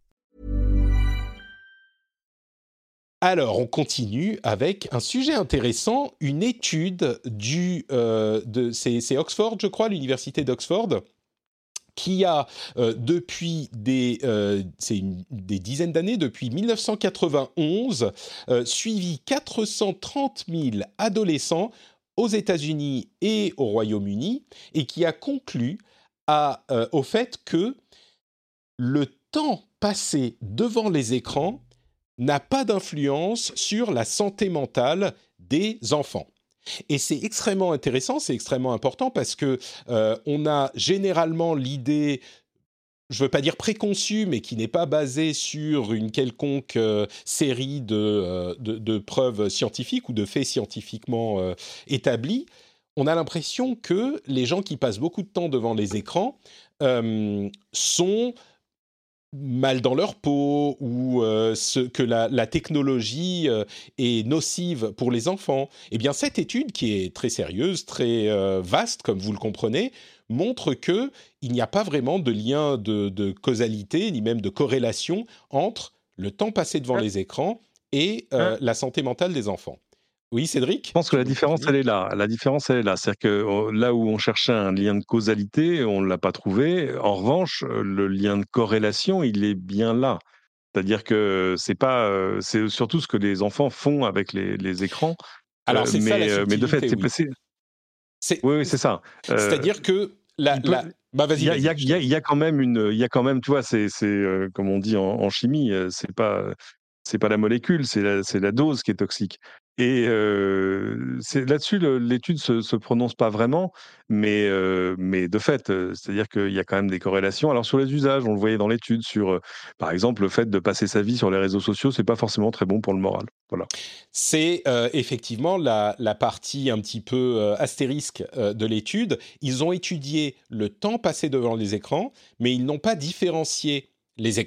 Alors, on continue avec un sujet intéressant, une étude du, euh, de, c'est, c'est Oxford, je crois, l'université d'Oxford, qui a euh, depuis des, euh, c'est une, des dizaines d'années, depuis dix-neuf cent quatre-vingt-onze, euh, suivi quatre cent trente mille adolescents aux États-Unis et au Royaume-Uni, et qui a conclu à, euh, au fait que le temps passé devant les écrans n'a pas d'influence sur la santé mentale des enfants. Et c'est extrêmement intéressant, c'est extrêmement important parce que euh, on a généralement l'idée, je ne veux pas dire préconçue, mais qui n'est pas basée sur une quelconque euh, série de, euh, de, de preuves scientifiques ou de faits scientifiquement euh, établis. On a l'impression que les gens qui passent beaucoup de temps devant les écrans euh, sont mal dans leur peau ou euh, ce, que la, la technologie euh, est nocive pour les enfants. Eh bien, cette étude, qui est très sérieuse, très euh, vaste, comme vous le comprenez, montre qu'il n'y a pas vraiment de lien de, de causalité, ni même de corrélation entre le temps passé devant les écrans et euh, la santé mentale des enfants. Oui, Cédric ? Je pense que la différence, elle est là. La différence, elle est là. C'est-à-dire que là où on cherchait un lien de causalité, on ne l'a pas trouvé. En revanche, le lien de corrélation, il est bien là. C'est-à-dire que c'est pas, c'est surtout ce que les enfants font avec les, les écrans. Alors, c'est mais, ça la subtilité, mais de fait, c'est, oui. c'est... c'est... Oui, oui, c'est ça. C'est-à-dire euh, que la, peut... la... Bah, vas-y, il y a, vas-y, il y a, il y a, il y a quand même une, il y a quand même, tu vois, c'est, c'est euh, comme on dit en, en chimie, c'est pas, c'est pas la molécule, c'est la, c'est la dose qui est toxique. Et euh, c'est, là-dessus, le, l'étude se, se prononce pas vraiment, mais, euh, mais de fait, euh, c'est-à-dire qu'il y a quand même des corrélations. Alors sur les usages, on le voyait dans l'étude, sur, euh, par exemple, le fait de passer sa vie sur les réseaux sociaux, c'est pas forcément très bon pour le moral. Voilà. C'est euh, effectivement la, la partie un petit peu euh, astérisque euh, de l'étude. Ils ont étudié le temps passé devant les écrans, mais ils n'ont pas différencié les écrans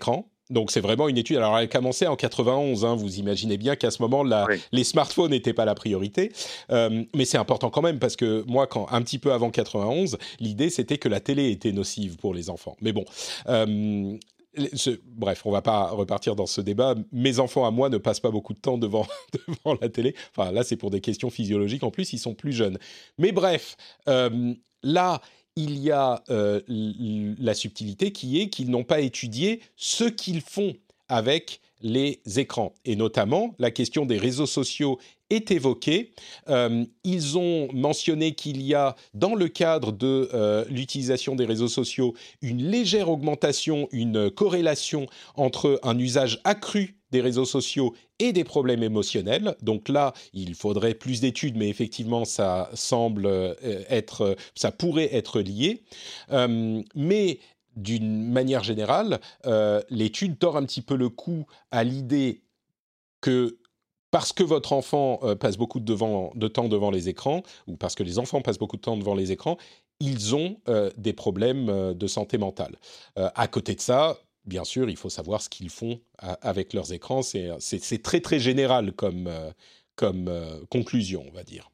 Donc c'est vraiment une étude. Alors elle a commencé en quatre-vingt-onze. Hein, vous imaginez bien qu'à ce moment-là, Oui. les smartphones n'étaient pas la priorité. Euh, mais c'est important quand même parce que moi, quand un petit peu avant quatre-vingt-onze, l'idée c'était que la télé était nocive pour les enfants. Mais bon. Euh, Ce, bref, on va pas repartir dans ce débat. Mes enfants à moi ne passent pas beaucoup de temps devant, devant la télé. Enfin, là, c'est pour des questions physiologiques. En plus, ils sont plus jeunes. Mais bref, euh, là, il y a euh, la subtilité qui est qu'ils n'ont pas étudié ce qu'ils font avec les écrans. Et notamment, la question des réseaux sociaux est évoquée. Euh, ils ont mentionné qu'il y a, dans le cadre de euh, l'utilisation des réseaux sociaux, une légère augmentation, une corrélation entre un usage accru des réseaux sociaux et des problèmes émotionnels. Donc là, il faudrait plus d'études, mais effectivement, ça semble être, ça pourrait être lié. Euh, mais d'une manière générale, euh, l'étude tord un petit peu le cou à l'idée que parce que votre enfant euh, passe beaucoup de, devant, de temps devant les écrans, ou parce que les enfants passent beaucoup de temps devant les écrans, ils ont euh, des problèmes euh, de santé mentale. Euh, à côté de ça, bien sûr, il faut savoir ce qu'ils font à, avec leurs écrans. C'est, c'est, c'est très, très général comme, euh, comme euh, conclusion, on va dire.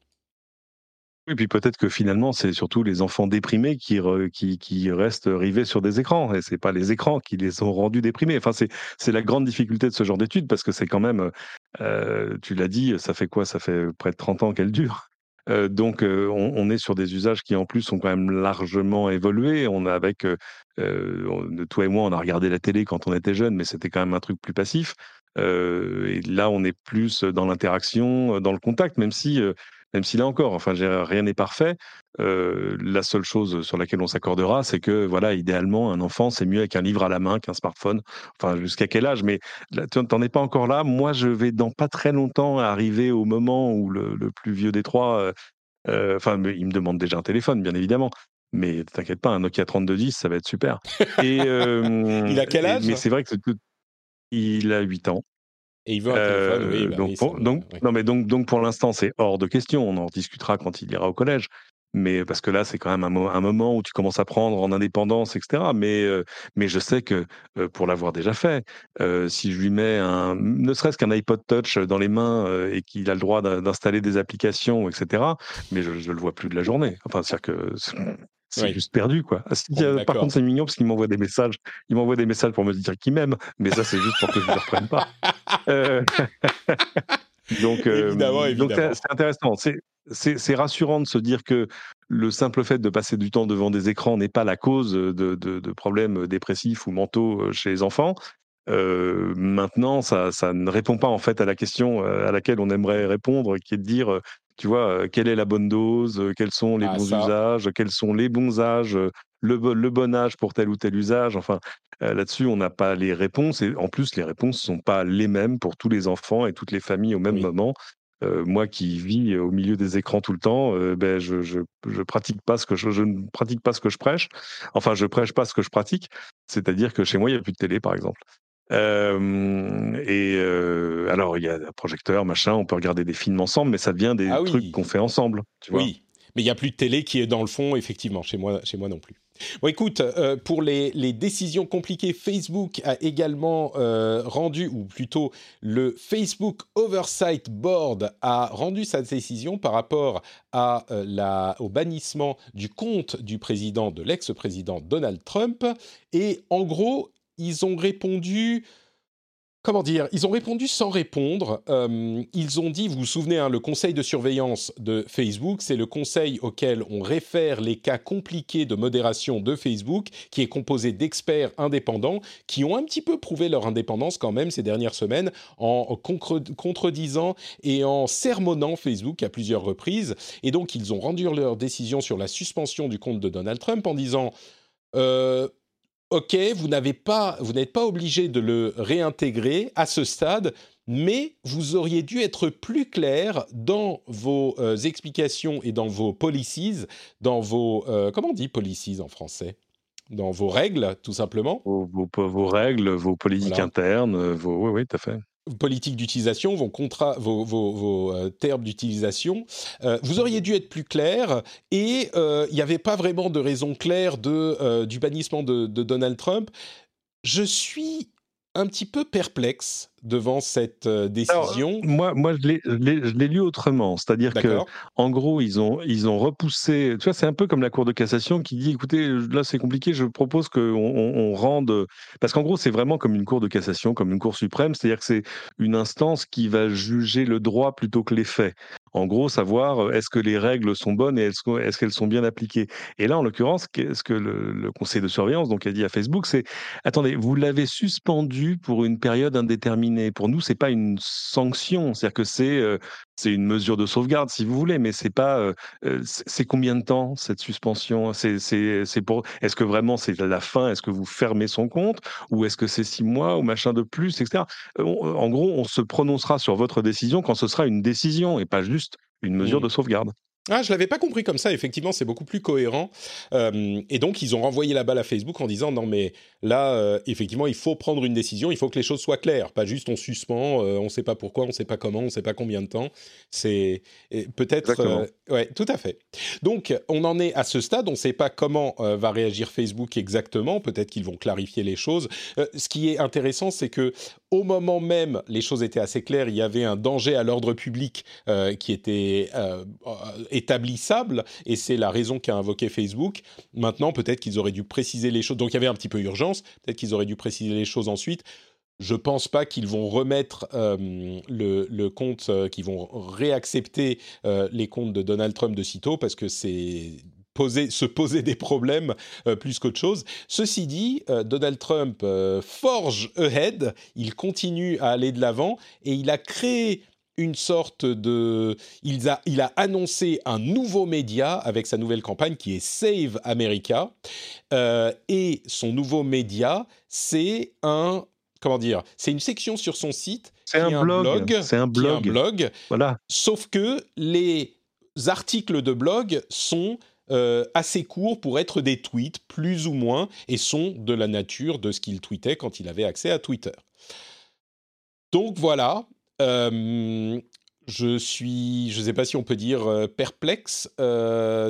Oui, puis peut-être que finalement, c'est surtout les enfants déprimés qui, re- qui, qui restent rivés sur des écrans, et c'est pas les écrans qui les ont rendus déprimés. Enfin, c'est, c'est la grande difficulté de ce genre d'études, parce que c'est quand même, euh, tu l'as dit, ça fait quoi? Ça fait près de trente ans qu'elle dure. Euh, donc, euh, on, on est sur des usages qui, en plus, sont quand même largement évolués. On a avec, euh, euh, on- toi et moi, on a regardé la télé quand on était jeunes, mais c'était quand même un truc plus passif. Euh, et là, on est plus dans l'interaction, dans le contact, même si... euh, même si là encore, enfin, j'ai- rien n'est parfait. Euh, la seule chose sur laquelle on s'accordera, c'est que, voilà, idéalement, un enfant, c'est mieux avec un livre à la main qu'un smartphone. Enfin, jusqu'à quel âge? Mais là, tu n'en es pas encore là. Moi, je vais dans pas très longtemps arriver au moment où le, le plus vieux des trois, euh, euh, enfin, mais il me demande déjà un téléphone, bien évidemment. Mais t'inquiète pas, un Nokia trente-deux dix, ça va être super. Et, Il euh, a quel et- âge? mais c'est vrai que c'est- il a huit ans. Et il veut un téléphone, oui, Heu, bah donc oui, ça pour me... donc oui. non, mais donc donc pour l'instant, c'est hors de question. On en discutera quand il ira au collège. Mais parce que là, c'est quand même un mo un moment où tu commences à prendre en indépendance et cetera. Mais heu, mais je sais que, heu, pour l'avoir déjà fait, heu, si je lui mets un ne serait-ce qu'un iPod Touch dans les mains, heu, et qu'il a le droit d'in d'installer des applications et cetera, mais je je le vois plus de la journée. Enfin, c'est-à-dire que c'est c'est Oui, juste perdu, quoi. Ah si, on est heu, par contre, d'accord. c'est mignon parce qu'il m'envoie des messages il m'envoie des messages pour me dire qu'il m'aime, mais ça, c'est juste pour que je ne le reprenne pas. Heu donc, Évidemment, hem, donc c'est évidemment. c'est intéressant. C'est c'est c'est rassurant de se dire que le simple fait de passer du temps devant des écrans n'est pas la cause, de de de problèmes dépressifs ou mentaux, heu, chez les enfants. Heu, maintenant, ça ça ne répond pas, en fait, à la question, heu, à laquelle on aimerait répondre, qui est de dire, heu, tu vois, heu, quelle est la bonne dose? Heu, quels sont les Ah bons ça, usages? Quels sont les bons âges? Heu, le bon le bon âge pour tel ou tel usage? Enfin, heu, là-dessus, on n'a pas les réponses et en plus, les réponses sont pas les mêmes pour tous les enfants et toutes les familles au même oui. moment. Heu, moi qui vis au milieu des écrans tout le temps, heu, beh, je je je pratique pas ce que je je ne pratique pas ce que je prêche. Enfin, je prêche pas ce que je pratique. C'est-à-dire que chez moi, il y a plus de télé, par exemple. Hem et heu, alors il y a un projecteur, machin, on peut regarder des films ensemble, mais ça devient des Ah trucs oui, qu'on fait ensemble, tu vois? oui. Mais il y a plus de télé qui est dans le fond, effectivement, chez moi, chez moi non plus. Bon, écoute, euh, pour les, les décisions compliquées, Facebook a également euh, rendu, ou plutôt le Facebook Oversight Board a rendu sa décision par rapport à, euh, la, au bannissement du compte du président, de l'ex-président Donald Trump. Et en gros, ils ont répondu... Comment dire? Ils ont répondu sans répondre. Euh, ils ont dit, vous vous souvenez, hein, le conseil de surveillance de Facebook, c'est le conseil auquel on réfère les cas compliqués de modération de Facebook, qui est composé d'experts indépendants qui ont un petit peu prouvé leur indépendance quand même ces dernières semaines en contre- contredisant et en sermonnant Facebook à plusieurs reprises. Et donc, ils ont rendu leur décision sur la suspension du compte de Donald Trump en disant... Euh, OK, vous n'avez pas, vous n'êtes pas obligé de le réintégrer à ce stade, mais vous auriez dû être plus clair dans vos euh, explications et dans vos policies, dans vos, euh, comment on dit policies en français? Dans vos règles, tout simplement. Vos vos po vos règles, vos politiques Voilà. internes, heu, vos oui, oui, tout à fait. Politiques d'utilisation, vos contrats, vos, vos, vos euh, termes d'utilisation, euh, vous auriez dû être plus clair et euh, il n'y avait pas vraiment de raison claire de, euh, du bannissement de, de Donald Trump. Je suis un petit peu perplexe devant cette euh, Alors, décision. moi, moi je l'ai, je l'ai, je l'ai lu autrement. C'est-à-dire que, D'accord. en gros, ils ont, ils ont repoussé. Tu vois, c'est un peu comme la Cour de cassation qui dit, écoutez, là, c'est compliqué. Je propose qu'on on, on rende, parce qu'en gros, c'est vraiment comme une Cour de cassation, comme une Cour suprême. C'est-à-dire que c'est une instance qui va juger le droit plutôt que les faits. En gros, savoir euh, est-ce que les règles sont bonnes et est-ce, que- est-ce qu'elles sont bien appliquées. Et là, en l'occurrence, ce que le, le conseil de surveillance donc a dit à Facebook, c'est attendez, vous l'avez suspendu pour une période indéterminée. Pour nous, c'est pas une sanction, c'est-à-dire que c'est euh, c'est une mesure de sauvegarde, si vous voulez, mais c'est pas. euh, euh, c'est c'est combien de temps cette suspension? C'est c'est c'est pour. Est-ce que vraiment c'est la fin? Est-ce que vous fermez son compte ou est-ce que c'est six mois ou machin de plus, et cetera. Euh, on- En gros, on se prononcera sur votre décision quand ce sera une décision et pas juste une mesure Mm. de sauvegarde. Ah, je l'avais pas compris comme ça. Effectivement, c'est beaucoup plus cohérent. Euh, et donc, ils ont renvoyé la balle à Facebook en disant non, mais là, euh, effectivement, il faut prendre une décision. Il faut que les choses soient claires, pas juste on suspend, euh, on ne sait pas pourquoi, on ne sait pas comment, on ne sait pas combien de temps. C'est et peut-être, euh, Exactement. ouais, tout à fait. Donc, on en est à ce stade. On ne sait pas comment euh, va réagir Facebook exactement. Peut-être qu'ils vont clarifier les choses. Euh, ce qui est intéressant, c'est que au moment même, les choses étaient assez claires. Il y avait un danger à l'ordre public euh, qui était euh, établissable, et c'est la raison qu'a invoqué Facebook. Maintenant, peut-être qu'ils auraient dû préciser les choses. Donc, il y avait un petit peu urgence. Peut-être qu'ils auraient dû préciser les choses ensuite. Je pense pas qu'ils vont remettre euh, le, le compte, euh, qu'ils vont réaccepter euh, les comptes de Donald Trump de sitôt, parce que c'est poser, se poser des problèmes euh, plus qu'autre chose. Ceci dit, euh, Donald Trump euh, forge ahead, il continue à aller de l'avant, et il a créé une sorte de... Il a, il a annoncé un nouveau média avec sa nouvelle campagne qui est Save America. Euh, et son nouveau média, c'est un... Comment dire? C'est une section sur son site C'est qui un est un blog. blog, C'est un qui est un blog. blog, Voilà. sauf que les articles de blog sont euh, assez courts pour être des tweets, plus ou moins, et sont de la nature de ce qu'il tweetait quand il avait accès à Twitter. Donc voilà, euh, je suis, je ne sais pas si on peut dire euh, perplexe, euh,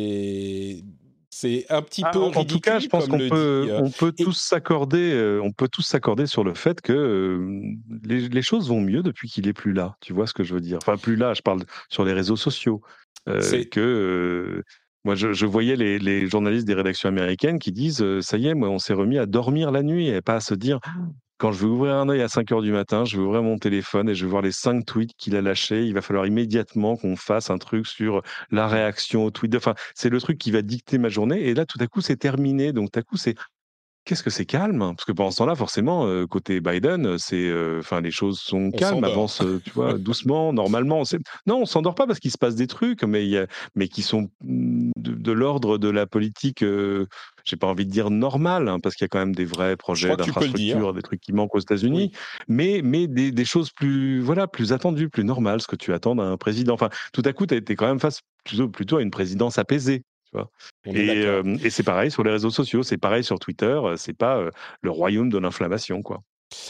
c'est, c'est un petit Ah, peu en, en tout cas, je ridicule, pense comme qu'on le dit. peut, euh, on peut et tous s'accorder, euh, on peut tous s'accorder sur le fait que euh, les, les choses vont mieux depuis qu'il est plus là. Tu vois ce que je veux dire? Enfin, plus là, je parle sur les réseaux sociaux. Euh, c'est que euh, moi, je, je voyais les, les journalistes des rédactions américaines qui disent, euh, ça y est, moi, on s'est remis à dormir la nuit et pas à se dire, quand je vais ouvrir un œil à cinq heures du matin, je vais ouvrir mon téléphone et je vais voir les cinq tweets qu'il a lâchés. Il va falloir immédiatement qu'on fasse un truc sur la réaction aux tweets. Enfin, c'est le truc qui va dicter ma journée. Et là, tout à coup, c'est terminé. Donc, tout à coup, c'est qu'est-ce que c'est calme? Parce que pendant ce temps-là, forcément, euh, côté Biden, c'est, euh, enfin, les choses sont on calmes, s'endort. avancent, euh, tu vois, doucement, normalement. C'est- Non, on s'endort pas parce qu'il se passe des trucs, mais il y a, mais qui sont mm, de, de l'ordre de la politique. Euh, j'ai pas envie de dire normale, hein, parce qu'il y a quand même des vrais Je projets crois que tu peux le dire. d'infrastructure, des trucs qui manquent aux États-Unis, Oui, mais, mais des, des choses plus, voilà, plus attendues, plus normales, ce que tu attends d'un président. Enfin, tout à coup, tu été quand même face plutôt, plutôt à une présidence apaisée. Tu vois. on est Et, d'accord. euh, et c'est pareil sur les réseaux sociaux, c'est pareil sur Twitter, euh, c'est pas euh, le royaume de l'inflammation, quoi.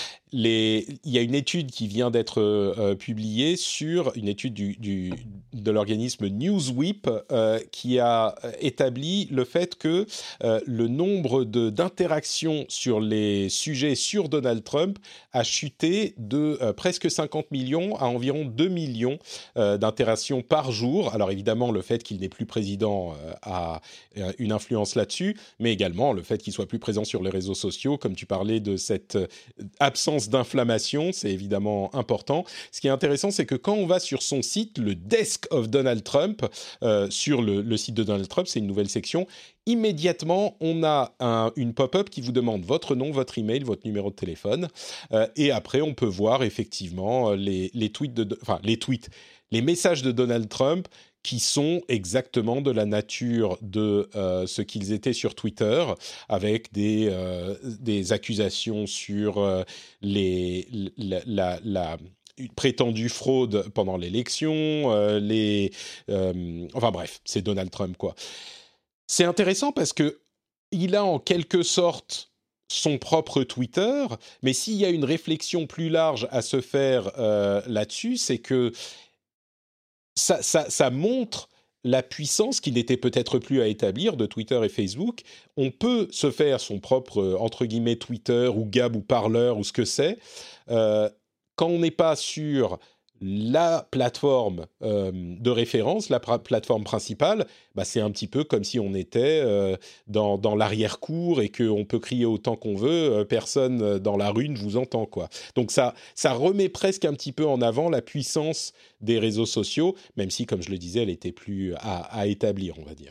Les... Il y a une étude qui vient d'être euh, publiée sur une étude du, du, de l'organisme Newsweek euh, qui a établi le fait que euh, le nombre de, d'interactions sur les sujets sur Donald Trump a chuté de euh, presque cinquante millions à environ deux millions euh, d'interactions par jour. Alors évidemment, le fait qu'il n'est plus président euh, a euh, une influence là-dessus, mais également le fait qu'il soit plus présent sur les réseaux sociaux, comme tu parlais de cette absence d'inflammation, c'est évidemment important. Ce qui est intéressant, c'est que quand on va sur son site, le Desk of Donald Trump, euh, sur le, le site de Donald Trump, c'est une nouvelle section, immédiatement, on a un, une pop-up qui vous demande votre nom, votre email, votre numéro de téléphone, euh, et après, on peut voir effectivement les, les tweets, de, enfin les tweets, les messages de Donald Trump qui sont exactement de la nature de euh, ce qu'ils étaient sur Twitter, avec des, euh, des accusations sur euh, les, la, la, la une prétendue fraude pendant l'élection, euh, les, euh, enfin bref, c'est Donald Trump, quoi. C'est intéressant parce que il a en quelque sorte son propre Twitter, mais s'il y a une réflexion plus large à se faire euh, là-dessus, c'est que ça, ça, ça montre la puissance qui n'était peut-être plus à établir de Twitter et Facebook. On peut se faire son propre, euh, entre guillemets, Twitter ou Gab ou Parler ou ce que c'est. Euh, quand on n'est pas sur la plateforme euh, de référence, la pra- plateforme principale, bah c'est un petit peu comme si on était euh, dans, dans l'arrière-cour et qu'on peut crier autant qu'on veut, euh, personne dans la rue ne vous entend, quoi. Donc ça, ça remet presque un petit peu en avant la puissance des réseaux sociaux, même si, comme je le disais, elle était plus à, à établir, on va dire.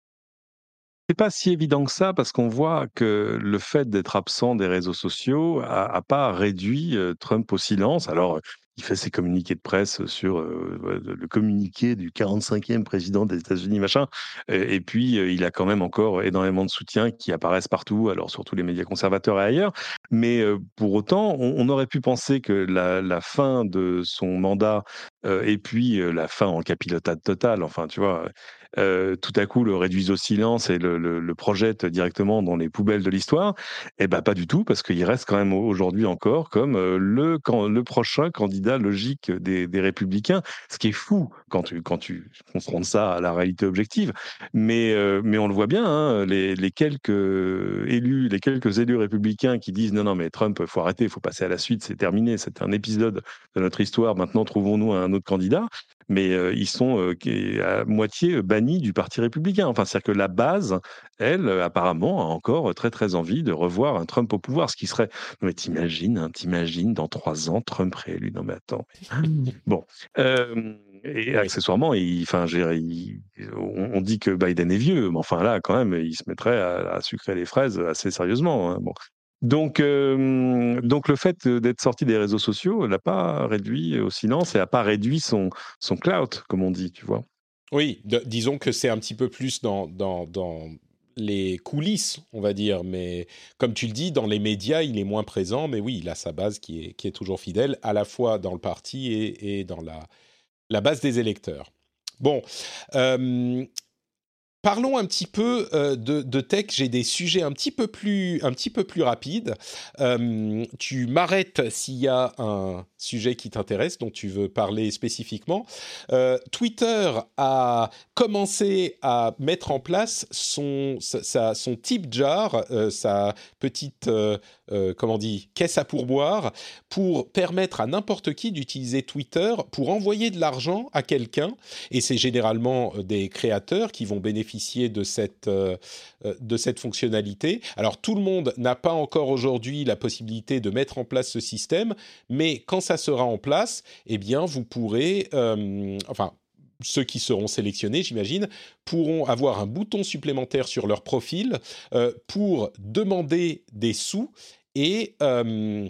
C'est pas si évident que ça parce qu'on voit que le fait d'être absent des réseaux sociaux a, a pas réduit euh, Trump au silence. Alors, euh, il fait ses communiqués de presse sur euh, ouais, le communiqué du quarante-cinquième président des États-Unis, machin. Et, et puis, euh, il a quand même encore énormément de soutiens qui apparaissent partout, alors surtout les médias conservateurs et ailleurs. Mais euh, pour autant, on, on aurait pu penser que la, la fin de son mandat euh, et puis euh, la fin en capilotade totale, enfin, tu vois, euh, tout à coup le réduisent au silence et le, le, le projettent directement dans les poubelles de l'histoire, eh ben pas du tout, parce qu'il reste quand même aujourd'hui encore comme euh, le, quand, le prochain candidat logique des, des Républicains, ce qui est fou quand tu, quand tu confrontes ça à la réalité objective. Mais, euh, mais on le voit bien, hein, les, les quelques élus, les quelques élus républicains qui disent non, non, mais Trump, il faut arrêter, il faut passer à la suite, c'est terminé, c'est un épisode de notre histoire, maintenant trouvons-nous un autre candidat. Mais euh, ils sont euh, à moitié bannis du Parti républicain. Enfin, c'est-à-dire que la base, elle, euh, apparemment, a encore très très envie de revoir un Trump au pouvoir, ce qui serait... Non mais t'imagines, hein, t'imagines, dans trois ans, Trump réélu. Non mais attends. Bon. Euh, et Oui. accessoirement, il, enfin, j'ai- il- on, on dit que Biden est vieux, mais enfin là, quand même, il se mettrait à, à sucrer les fraises assez sérieusement, hein. Bon. Donc, euh, donc le fait d'être sorti des réseaux sociaux l'a pas réduit au silence et n'a pas réduit son, son clout, comme on dit, tu vois. Oui, de- disons que c'est un petit peu plus dans, dans, dans les coulisses, on va dire, mais comme tu le dis, dans les médias, il est moins présent, mais oui, il a sa base qui est, qui est toujours fidèle, à la fois dans le parti et, et dans la, la base des électeurs. Bon, euh, parlons un petit peu euh, de, de tech. J'ai des sujets un petit peu plus, un petit peu plus rapides. Euh, tu m'arrêtes s'il y a un sujet qui t'intéresse, dont tu veux parler spécifiquement. Euh, Twitter a commencé à mettre en place son, sa, sa- son tip jar, euh, sa petite, euh, euh, comment on dit, caisse à pourboire, pour permettre à n'importe qui d'utiliser Twitter pour envoyer de l'argent à quelqu'un. Et c'est généralement euh, des créateurs qui vont bénéficier de cette, euh, euh, de cette fonctionnalité. Alors, tout le monde n'a pas encore aujourd'hui la possibilité de mettre en place ce système, mais quand ça sera en place, eh bien, vous pourrez... euh, enfin, ceux qui seront sélectionnés, j'imagine, pourront avoir un bouton supplémentaire sur leur profil euh, pour demander des sous et... euh,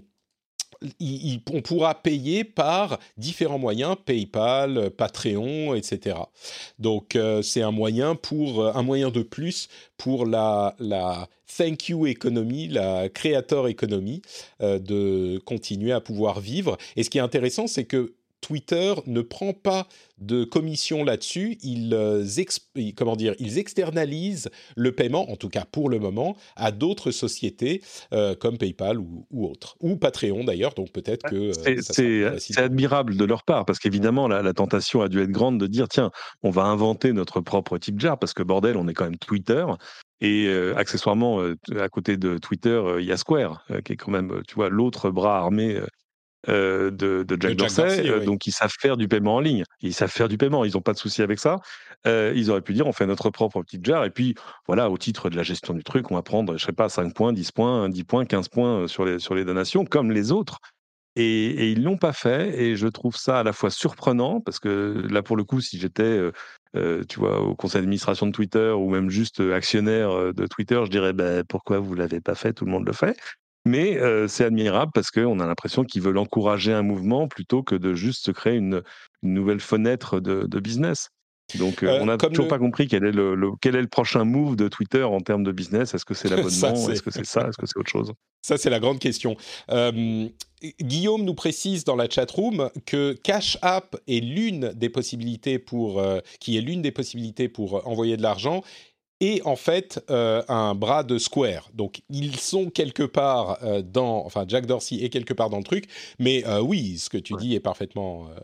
il- il- on pourra payer par différents moyens, PayPal, Patreon, et cetera. Donc euh, c'est un moyen pour euh, un moyen de plus pour la, la thank you economy, la creator economy, euh, de continuer à pouvoir vivre. Et ce qui est intéressant, c'est que Twitter ne prend pas de commission là-dessus, ils, euh, ex- ils- comment dire, ils externalisent le paiement, en tout cas pour le moment, à d'autres sociétés euh, comme PayPal ou, ou autres, ou Patreon d'ailleurs, donc peut-être que euh, C'est ça sera plus c'est- facile c'est pour eux. admirable de leur part, parce qu'évidemment, la, la tentation a dû être grande de dire, tiens, on va inventer notre propre tip jar, parce que bordel, on est quand même Twitter. Et euh, accessoirement, euh, à côté de Twitter, euh, il y a Square, euh, qui est quand même, euh, tu vois, l'autre bras armé euh, euh, de, de De Jack Jack Dorsey, Dorsey, euh, oui. donc ils savent faire du paiement en ligne. Ils savent faire du paiement, ils n'ont pas de souci avec ça. Euh, ils auraient pu dire, on fait notre propre petite jar, et puis voilà, au titre de la gestion du truc, on va prendre, je sais pas, cinq points, dix points, dix points, quinze points euh, sur les, sur les donations, comme les autres. Et, et ils l'ont pas fait, et je trouve ça à la fois surprenant, parce que là, pour le coup, si j'étais, euh, euh, tu vois, au conseil d'administration de Twitter, ou même juste euh, actionnaire euh, de Twitter, je dirais, ben, pourquoi vous l'avez pas fait? Tout le monde le fait. Mais euh, c'est admirable parce qu'on a l'impression qu'ils veulent encourager un mouvement plutôt que de juste se créer une, une nouvelle fenêtre de, de business. Donc, euh, Euh, on n'a comme toujours le... pas compris quel est le, le- quel est le prochain move de Twitter en termes de business. Est-ce que c'est ça, l'abonnement? Est-ce c'est... que c'est ça? Est-ce que c'est autre chose? Ça, c'est la grande question. Euh, Guillaume nous précise dans la chatroom que Cash App est l'une des possibilités pour, euh, qui est l'une des possibilités pour envoyer de l'argent et en fait euh, un bras de Square. Donc ils sont quelque part euh, dans, enfin Jack Dorsey est quelque part dans le truc, mais euh, oui, ce que tu dis est parfaitement euh,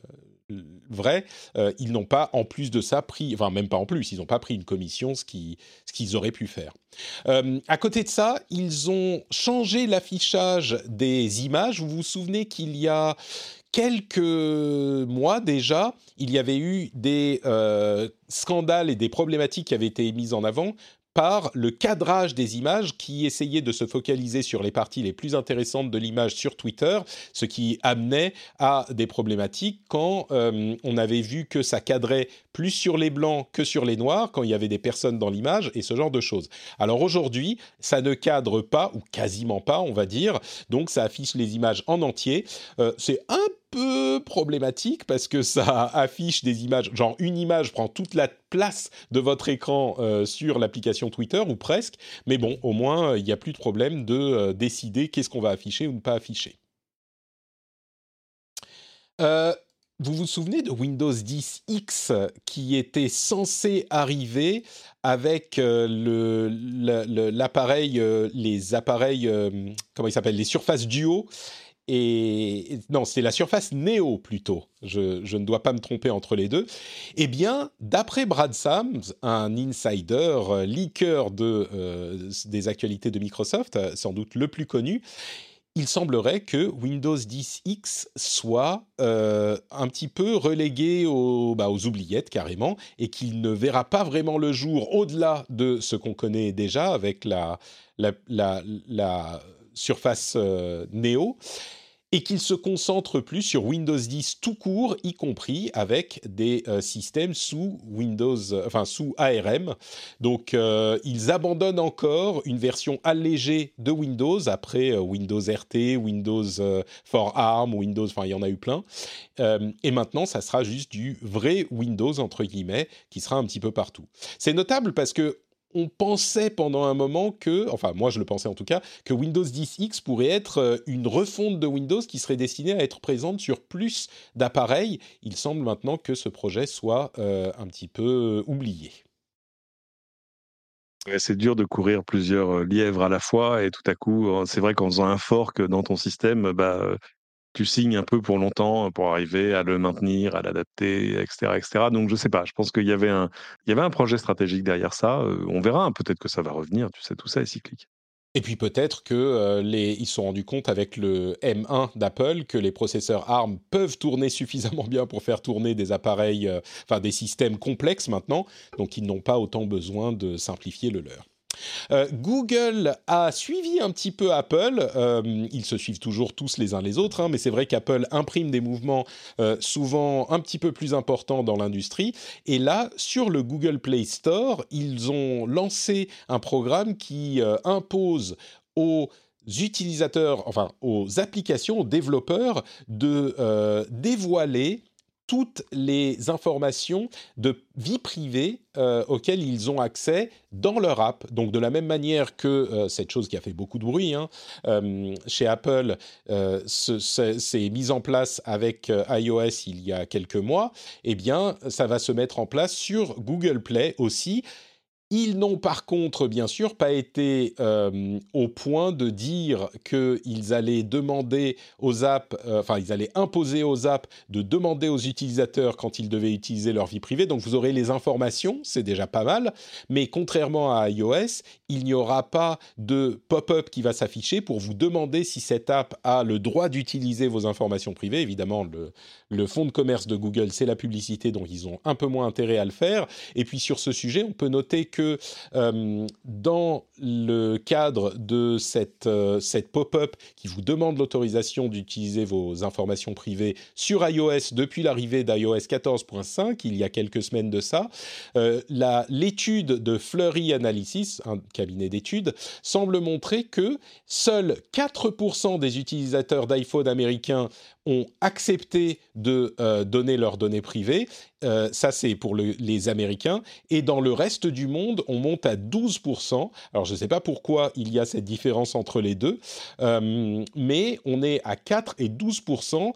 vrai, euh, ils n'ont pas en plus de ça pris, enfin même pas en plus, ils n'ont pas pris une commission, ce, qui, ce qu'ils auraient pu faire. Euh, à côté de ça, ils ont changé l'affichage des images. Vous vous souvenez qu'il y a quelques mois déjà, il y avait eu des euh, scandales et des problématiques qui avaient été mises en avant par le cadrage des images qui essayait de se focaliser sur les parties les plus intéressantes de l'image sur Twitter, ce qui amenait à des problématiques quand euh, on avait vu que ça cadrait plus sur les blancs que sur les noirs, quand il y avait des personnes dans l'image et ce genre de choses. Alors aujourd'hui, ça ne cadre pas, ou quasiment pas, on va dire, donc ça affiche les images en entier. Euh, c'est un peu problématique parce que ça affiche des images, genre une image prend toute la place de votre écran euh, sur l'application Twitter ou presque, mais bon, au moins il n'y a plus de problème de euh, décider qu'est-ce qu'on va afficher ou ne pas afficher. Euh, vous vous souvenez de Windows dix X qui était censé arriver avec euh, le, le, le, l'appareil, euh, les appareils, euh, comment ils s'appellent, les Surface Duo. Et non, c'est la Surface Neo plutôt, je, je ne dois pas me tromper entre les deux. Eh bien, d'après Brad Sams, un insider, euh, leaker de, euh, des actualités de Microsoft, euh, sans doute le plus connu, il semblerait que Windows dix X soit euh, un petit peu relégué aux, bah, aux oubliettes carrément, et qu'il ne verra pas vraiment le jour au-delà de ce qu'on connaît déjà avec la, la, la, la Surface euh, Neo, et qu'il se concentre plus sur Windows dix tout court, y compris avec des euh, systèmes sous Windows, euh, enfin sous A R M. Donc euh, ils abandonnent encore une version allégée de Windows après euh, Windows R T, Windows euh, for ARM, Windows, enfin il y en a eu plein. Euh, et maintenant, ça sera juste du vrai Windows entre guillemets qui sera un petit peu partout. C'est notable parce que on pensait pendant un moment que, enfin moi je le pensais en tout cas, que Windows dix X pourrait être une refonte de Windows qui serait destinée à être présente sur plus d'appareils. Il semble maintenant que ce projet soit euh, un petit peu oublié. Ouais, c'est dur de courir plusieurs lièvres à la fois et tout à coup, c'est vrai qu'en faisant un fork dans ton système, bah, tu signes un peu pour longtemps pour arriver à le maintenir, à l'adapter, et cetera, et cetera. Donc je sais pas, je pense qu'il y avait un, il y avait un projet stratégique derrière ça. Euh, on verra, hein, peut-être que ça va revenir. Tu sais, tout ça est cyclique. Et puis peut-être que euh, les, ils se sont rendus compte avec le M un d'Apple que les processeurs ARM peuvent tourner suffisamment bien pour faire tourner des appareils, euh, enfin des systèmes complexes maintenant, donc ils n'ont pas autant besoin de simplifier le leur. Euh, Google a suivi un petit peu Apple, euh, ils se suivent toujours tous les uns les autres, hein, mais c'est vrai qu'Apple imprime des mouvements euh, souvent un petit peu plus importants dans l'industrie, et là, sur le Google Play Store, ils ont lancé un programme qui euh, impose aux utilisateurs, enfin aux applications, aux développeurs, de euh, dévoiler toutes les informations de vie privée euh, auxquelles ils ont accès dans leur app. Donc de la même manière que euh, cette chose qui a fait beaucoup de bruit hein, euh, chez Apple euh, ce, ce, s'est mise en place avec euh, iOS il y a quelques mois, eh bien ça va se mettre en place sur Google Play aussi. Ils n'ont par contre, bien sûr, pas été euh, au point de dire qu'ils allaient demander aux apps, euh, enfin, ils allaient imposer aux apps de demander aux utilisateurs quand ils devaient utiliser leur vie privée. Donc, vous aurez les informations, c'est déjà pas mal. Mais contrairement à iOS, il n'y aura pas de pop-up qui va s'afficher pour vous demander si cette app a le droit d'utiliser vos informations privées. Évidemment, le, le fonds de commerce de Google, c'est la publicité, donc ils ont un peu moins intérêt à le faire. Et puis, sur ce sujet, on peut noter que que euh, dans le cadre de cette, euh, cette pop-up qui vous demande l'autorisation d'utiliser vos informations privées sur iOS depuis l'arrivée d'iOS quatorze point cinq, il y a quelques semaines de ça, euh, la, l'étude de Flurry Analysis, un cabinet d'études, semble montrer que seuls quatre pour cent des utilisateurs d'iPhone américains ont accepté de euh, donner leurs données privées. Euh, ça, c'est pour le, les Américains. Et dans le reste du monde, on monte à douze pour cent. Alors, je ne sais pas pourquoi il y a cette différence entre les deux, euh, mais on est à quatre et douze pour cent.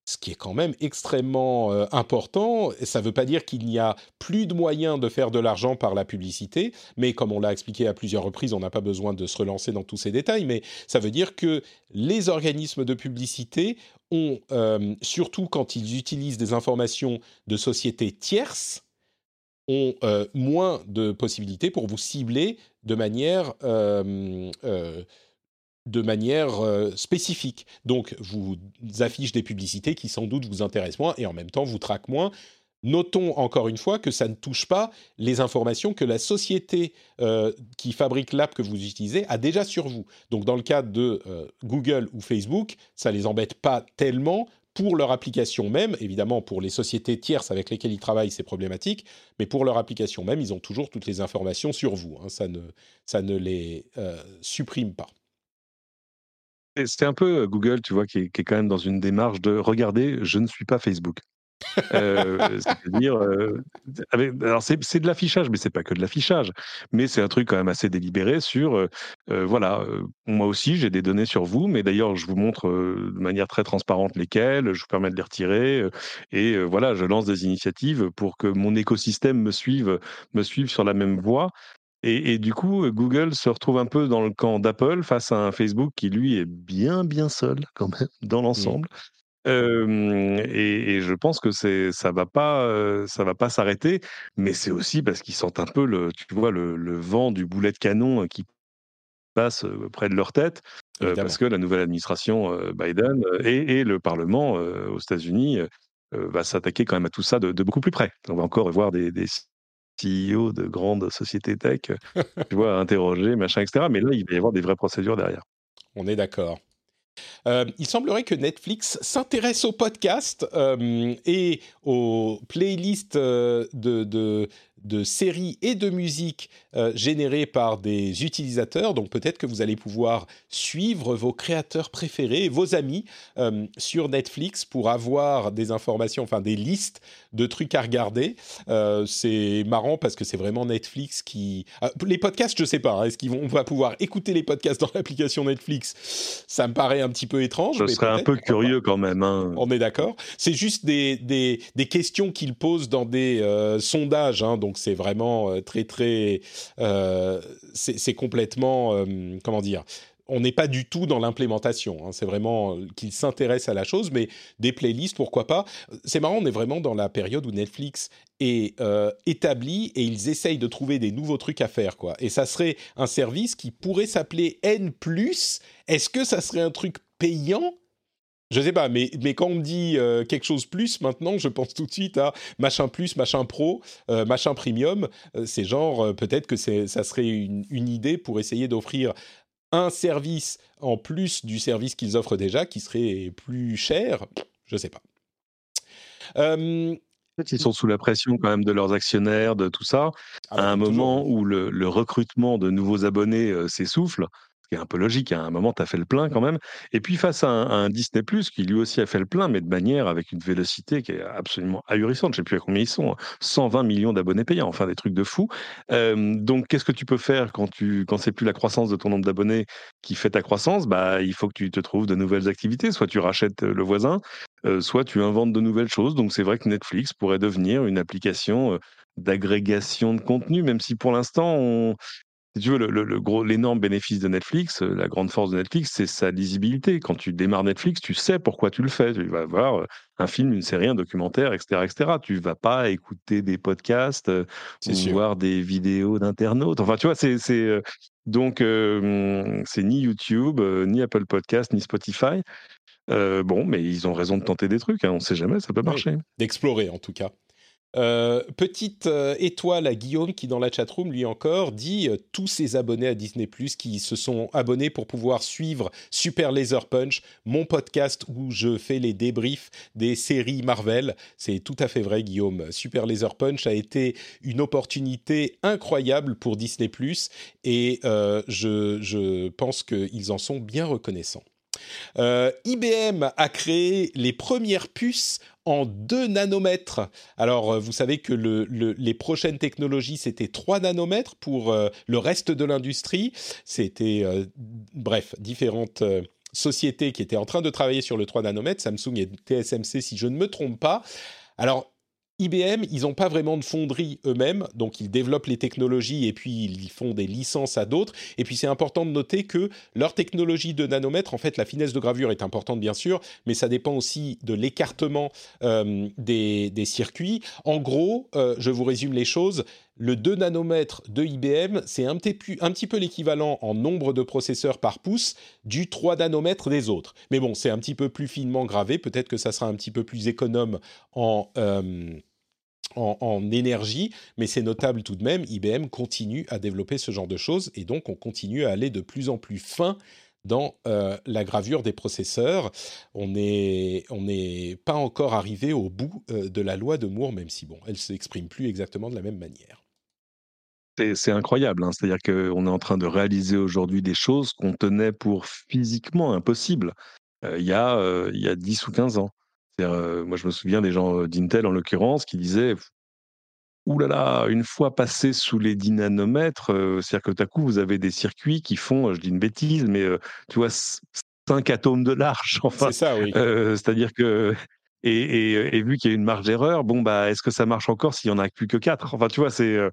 ce qui est quand même extrêmement euh, important. Ça ne veut pas dire qu'il n'y a plus de moyens de faire de l'argent par la publicité, mais comme on l'a expliqué à plusieurs reprises, on n'a pas besoin de se relancer dans tous ces détails, mais ça veut dire que les organismes de publicité ont, euh, surtout quand ils utilisent des informations de sociétés tierces, ont euh, moins de possibilités pour vous cibler de manière... Euh, euh, de manière euh, spécifique. Donc, vous affiche des publicités qui sans doute vous intéressent moins et en même temps vous traquent moins. Notons encore une fois que ça ne touche pas les informations que la société euh, qui fabrique l'app que vous utilisez a déjà sur vous. Donc, dans le cas de euh, Google ou Facebook, ça ne les embête pas tellement pour leur application même. Évidemment, pour les sociétés tierces avec lesquelles ils travaillent, c'est problématique, mais pour leur application même, ils ont toujours toutes les informations sur vous. Hein. Ça ne, ça ne les euh, supprime pas. Et c'est un peu Google, tu vois, qui est, qui est quand même dans une démarche de regarder, je ne suis pas Facebook. Euh, c'est-à-dire, euh, avec, alors c'est, c'est de l'affichage, mais c'est pas que de l'affichage. Mais c'est un truc quand même assez délibéré sur, euh, euh, voilà, euh, moi aussi j'ai des données sur vous, mais d'ailleurs je vous montre euh, de manière très transparente lesquelles, je vous permets de les retirer, euh, et euh, voilà, je lance des initiatives pour que mon écosystème me suive, me suive sur la même voie. Et, et du coup, Google se retrouve un peu dans le camp d'Apple face à un Facebook qui, lui, est bien, bien seul quand même dans Mmh. l'ensemble. Hem et et je pense que c'est ça va pas, heu, ça va pas s'arrêter, mais c'est aussi parce qu'ils sentent un peu le tu vois, le le vent du boulet de canon, heu, qui passe, heu, près de leur tête, heu, parce Évidemment. que la nouvelle administration, heu, Biden, heu et et le parlement, heu, aux États-Unis, heu heu, va s'attaquer quand même à tout ça de de beaucoup plus près. On va encore voir des des C E O de grandes sociétés tech, heu, tu vois, interrogés, machin et cetera, mais là, il va y avoir des vraies procédures derrière. On est d'accord. Euh, il semblerait que Netflix s'intéresse aux podcasts euh, et aux playlists euh, de, de, de séries et de musique euh, générées par des utilisateurs. Donc peut-être que vous allez pouvoir suivre vos créateurs préférés, vos amis euh, sur Netflix pour avoir des informations, enfin des listes de trucs à regarder. Euh, c'est marrant parce que c'est vraiment Netflix qui... Euh, les podcasts, je sais pas. Hein, est-ce qu'ils vont on va pouvoir écouter les podcasts dans l'application Netflix? Ça me paraît un petit peu étrange, Je mais serais un peut-être, peu pourquoi pas. curieux quand même, hein. On est d'accord. C'est juste des, des, des questions qu'ils posent dans des euh, sondages, hein, donc c'est vraiment euh, très très... Euh, c'est, c'est complètement... Euh, comment dire, on n'est pas du tout dans l'implémentation. Hein, c'est vraiment euh, qu'ils s'intéressent à la chose, mais des playlists, pourquoi pas. C'est marrant, on est vraiment dans la période où Netflix est euh, établi et ils essayent de trouver des nouveaux trucs à faire, quoi. Et ça serait un service qui pourrait s'appeler N plus. Est-ce que ça serait un truc payant ? Je sais pas, mais, mais quand on me dit euh, quelque chose plus, maintenant, je pense tout de suite à machin plus, machin pro, euh, machin premium. Euh, c'est genre, euh, peut-être que c'est, ça serait une, une idée pour essayer d'offrir un service en plus du service qu'ils offrent déjà, qui serait plus cher. Je sais pas. Euh, En fait, ils sont sous la pression quand même de leurs actionnaires, de tout ça, ah bah à un comme toujours. moment Hein. où le le recrutement de nouveaux abonnés, heu, s'essouffle, ce qui est un peu logique, à un moment, tu as fait le plein quand même et puis face à un à un Disney+ qui lui aussi a fait le plein, mais de manière avec une vélocité qui est absolument ahurissante. Je sais plus à combien ils sont, hein, cent vingt millions d'abonnés payants, enfin des trucs de fou. Hem, donc qu'est-ce que tu peux faire quand tu quand c'est plus la croissance de ton nombre d'abonnés qui fait ta croissance? Bah, il faut que tu te trouves de nouvelles activités. Soit tu rachètes, heu, le voisin, heu, soit tu inventes de nouvelles choses. Donc c'est vrai que Netflix pourrait devenir une application, heu, d'agrégation de contenu, même si pour l'instant on si tu veux le le le gros l'énorme bénéfice de Netflix, heu, la grande force de Netflix, c'est sa lisibilité. Quand tu démarres Netflix, tu sais pourquoi tu le fais. Tu vas voir, heu, un film, une série, un documentaire et cetera et cetera. Tu vas pas écouter des podcasts, heu, C'est ou sûr. voir des vidéos d'internautes. Enfin, tu vois, c'est c'est, heu, donc hem, c'est ni YouTube, heu, ni Apple Podcast, ni Spotify. Heu, bon, mais ils ont raison de tenter des trucs, hein, on sait jamais, ça peut Oui, marcher. d'explorer en tout cas. Euh, petite euh, étoile à Guillaume qui dans la chatroom lui encore dit euh, tous ses abonnés à Disney Plus qui se sont abonnés pour pouvoir suivre Super Laser Punch, mon podcast où je fais les débriefs des séries Marvel. C'est tout à fait vrai Guillaume. Super Laser Punch a été une opportunité incroyable pour Disney Plus et euh, je, je pense qu'ils en sont bien reconnaissants. Euh, I B M a créé les premières puces en deux nanomètres. Alors, euh, vous savez que le, le, les prochaines technologies, c'était trois nanomètres pour euh, le reste de l'industrie. C'était, euh, bref, différentes... Euh, sociétés qui étaient en train de travailler sur le trois nanomètres, Samsung et T S M C si je ne me trompe pas. Alors, I B M, ils n'ont pas vraiment de fonderie eux-mêmes, donc ils développent les technologies et puis ils font des licences à d'autres. Et puis c'est important de noter que leur technologie de nanomètre, en fait, la finesse de gravure est importante bien sûr, mais ça dépend aussi de l'écartement euh, des, des circuits. En gros, euh, je vous résume les choses. Le deux nanomètres de I B M, c'est un petit, peu, un petit peu l'équivalent en nombre de processeurs par pouce du trois nanomètres des autres. Mais bon, c'est un petit peu plus finement gravé. Peut-être que ça sera un petit peu plus économe en, euh, en, en énergie, mais c'est notable tout de même. I B M continue à développer ce genre de choses et donc on continue à aller de plus en plus fin dans euh, la gravure des processeurs. On n'est on n'est pas encore arrivé au bout euh, de la loi de Moore, même si bon, elle ne s'exprime plus exactement de la même manière. C'est c'est incroyable, hein. C'est-à-dire qu'on est en train de réaliser aujourd'hui des choses qu'on tenait pour physiquement impossibles, heu, il y a, heu, il y a dix ou quinze ans. C'est-à-dire, heu, moi je me souviens des gens, heu, d'Intel en l'occurrence qui disaient: «Ouh là là, une fois passé sous les dix nanomètres, heu, c'est-à-dire que tout à coup vous avez des circuits qui font», heu, je dis une bêtise, mais, heu, tu vois, c cinq atomes de large, enfin, C'est ça, oui. heu, c'est-à-dire que et et et vu qu'il y a une marge d'erreur, bon, bah, est-ce que ça marche encore s'il y en a plus que quatre? Enfin, tu vois, c'est, heu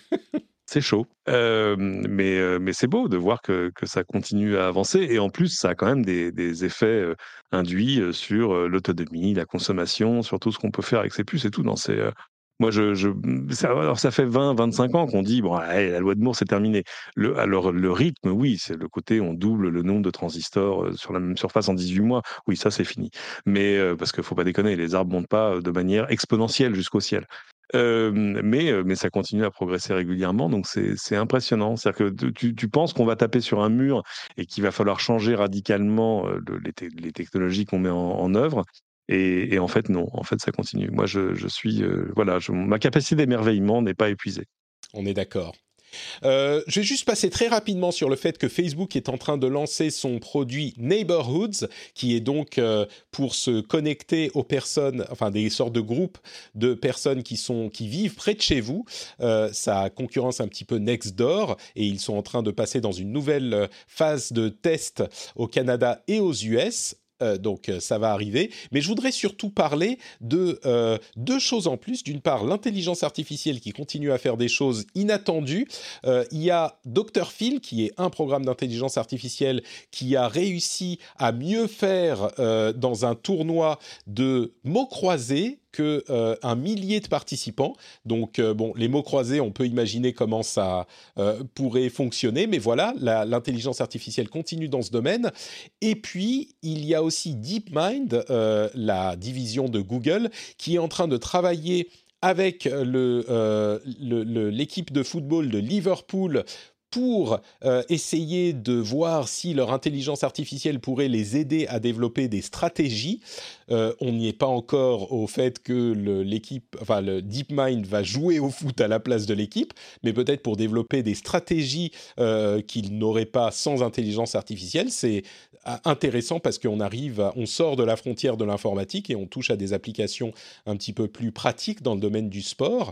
c'est chaud, hem, mais heu, mais c'est beau de voir que que ça continue à avancer et en plus, ça a quand même des des effets, heu, induits, heu, sur, heu, l'autonomie, la consommation, sur tout ce qu'on peut faire avec ces puces et tout. Non, c'est, heu, moi je je mmh, ça alors ça fait vingt vingt-cinq ans qu'on dit: «Bon allez, la loi de Moore, c'est terminé». Le alors le rythme, oui, c'est le côté on double le nombre de transistors, heu, sur la même surface en dix-huit mois. Oui, ça c'est fini. Mais heu, parce qu'il faut pas déconner, les arbres montent pas, heu, de manière exponentielle jusqu'au ciel. Hem, mais heu, mais ça continue à progresser régulièrement, donc c'est c'est impressionnant. C'est-à-dire que tu tu penses qu'on va taper sur un mur et qu'il va falloir changer radicalement, heu, le les té les technologies qu'on met en en œuvre et et en fait non, en fait ça continue. Moi je je suis, heu, voilà, je ma capacité d'émerveillement n'est pas épuisée. On est d'accord. Euh, je vais juste passer très rapidement sur le fait que Facebook est en train de lancer son produit Neighborhoods, qui est donc euh, pour se connecter aux personnes, enfin des sortes de groupes de personnes qui sont qui vivent près de chez vous. Euh, ça concurrence un petit peu Nextdoor et ils sont en train de passer dans une nouvelle phase de test au Canada et aux U S. Euh, donc euh, ça va arriver, mais je voudrais surtout parler de euh, deux choses en plus. D'une part, l'intelligence artificielle qui continue à faire des choses inattendues. Euh, il y a docteur Phil, qui est un programme d'intelligence artificielle qui a réussi à mieux faire euh, dans un tournoi de mots croisés que euh, un millier de participants. Donc, euh, bon, les mots croisés, on peut imaginer comment ça euh, pourrait fonctionner, mais voilà, la, l'intelligence artificielle continue dans ce domaine. Et puis, il y a aussi DeepMind, euh, la division de Google, qui est en train de travailler avec le, euh, le, le, l'équipe de football de Liverpool pour euh, essayer de voir si leur intelligence artificielle pourrait les aider à développer des stratégies. Euh, on n'y est pas encore au fait que le, l'équipe, enfin le DeepMind va jouer au foot à la place de l'équipe, mais peut-être pour développer des stratégies euh, qu'ils n'auraient pas sans intelligence artificielle. C'est intéressant parce qu'on arrive, à, on sort de la frontière de l'informatique et on touche à des applications un petit peu plus pratiques dans le domaine du sport.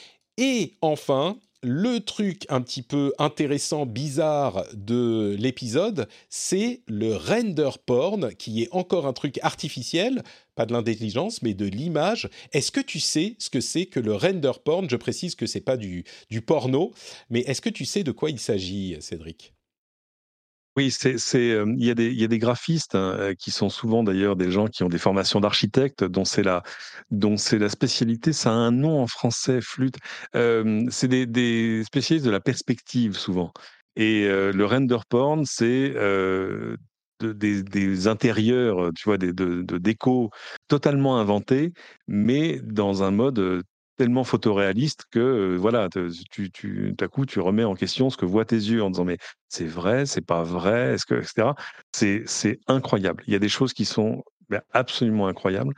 Et enfin, le truc un petit peu intéressant, bizarre de l'épisode, c'est le render porn, qui est encore un truc artificiel, pas de l'intelligence, mais de l'image. Est-ce que tu sais ce que c'est que le render porn ? Je précise que c'est pas du, du porno, mais est-ce que tu sais de quoi il s'agit, Cédric ? Oui, c'est c'est, hem, il y a des il y a des graphistes, hein, heu, qui sont souvent d'ailleurs des gens qui ont des formations d'architectes, dont c'est la dont c'est la spécialité. Ça a un nom en français, flûte. Hem, c'est des des spécialistes de la perspective souvent et heu, le render porn, c'est, heu, de des des intérieurs, heu, tu vois, des de de déco totalement inventés, mais dans un mode, heu, tellement photoréaliste que, heu, voilà, te tu tu tout à coup, tu remets en question ce que voient tes yeux en disant: «Mais c'est vrai, c'est pas vrai, est-ce que» et cetera. C'est c'est incroyable. Il y a des choses qui sont, bah, absolument incroyables,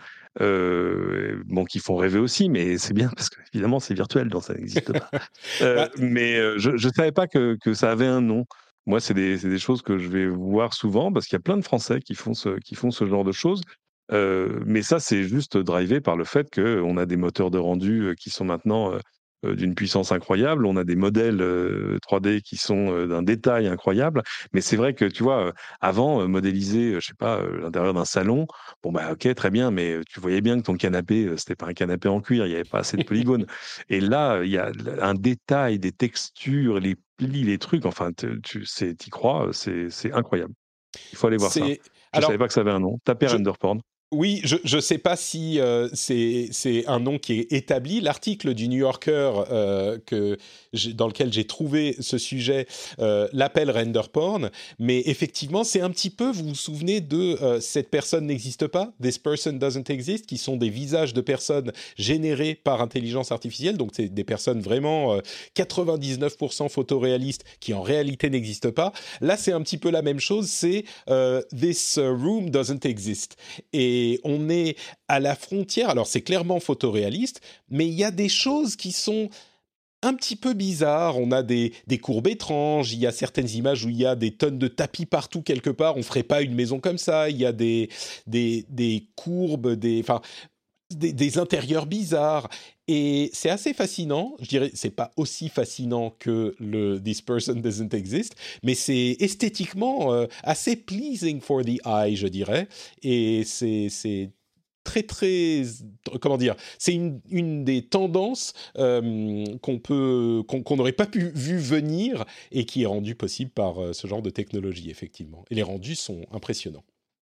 heu, bon, qui font rêver aussi, mais c'est bien parce qu'évidemment, c'est virtuel, donc ça n'existe pas. Bah, Heu, mais heu, je je savais pas que que ça avait un nom. Moi, c'est des c'est des choses que je vais voir souvent parce qu'il y a plein de Français qui font ce qui font ce genre de choses. Heu, mais ça, c'est juste drivé par le fait qu'on a des moteurs de rendu, heu, qui sont maintenant, heu euh, d'une puissance incroyable, on a des modèles euh, trois D qui sont euh, d'un détail incroyable. Mais c'est vrai que, tu vois, euh, avant, euh, modéliser, euh, je sais pas, euh, l'intérieur d'un salon, bon, bah, ok, très bien, mais euh, tu voyais bien que ton canapé, euh, c'était pas un canapé en cuir, il n'y avait pas assez de polygones. Et là, il y a un détail, des textures, les plis, les trucs, enfin, tu, tu c'est, t'y crois, c'est, c'est incroyable. Il faut aller voir ça. C'est Je savais alors pas que ça avait un nom. Tapez je, render porn. Oui, je ne sais pas si euh, c'est c'est un nom qui est établi. L'article du New Yorker euh, que j'ai- dans lequel j'ai trouvé ce sujet euh, l'appelle render porn, mais effectivement, c'est un petit peu, vous vous souvenez de euh, cette personne n'existe pas, this person doesn't exist, qui sont des visages de personnes générés par intelligence artificielle, donc c'est des personnes vraiment euh, quatre-vingt-dix-neuf pour cent photoréalistes qui en réalité n'existent pas. Là, c'est un petit peu la même chose, c'est euh, this room doesn't exist. Et Et on est à la frontière, alors c'est clairement photoréaliste, mais il y a des choses qui sont un petit peu bizarres. On a des, des courbes étranges, il y a certaines images où il y a des tonnes de tapis partout quelque part, on ne ferait pas une maison comme ça, il y a des, des, des courbes, des, enfin, des, des intérieurs bizarres. Et c'est assez fascinant, je dirais, c'est pas aussi fascinant que le This Person Doesn't Exist, mais c'est esthétiquement euh, assez pleasing for the eye, je dirais. Et c'est, c'est très, très, comment dire, c'est une, une des tendances euh, qu'on peut, qu'on, qu'on n'aurait pas pu vu venir et qui est rendue possible par euh, ce genre de technologie, effectivement. Et les rendus sont impressionnants.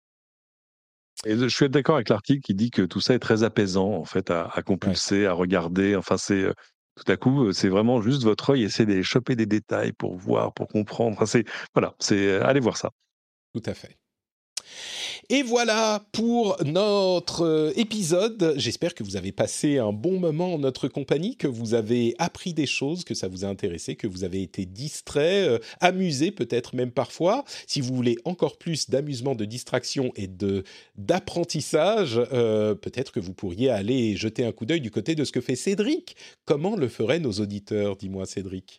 Et je suis d'accord avec l'article qui dit que tout ça est très apaisant, en fait, à, à Ouais, compulser, à regarder. Enfin, c'est euh, tout à coup, euh, c'est vraiment juste votre œil essaie d'aller choper des détails pour voir, pour comprendre. Enfin, c'est voilà, c'est euh, allez voir ça. tout à fait. Et voilà pour notre euh, épisode. J'espère que vous avez passé un bon moment en notre compagnie, que vous avez appris des choses, que ça vous a intéressé, que vous avez été distrait, euh, amusé peut-être même parfois. Si vous voulez encore plus d'amusement, de distraction et de d'apprentissage, euh, peut-être que vous pourriez aller jeter un coup d'œil du côté de ce que fait Cédric. Comment le feraient nos auditeurs, dis-moi Cédric?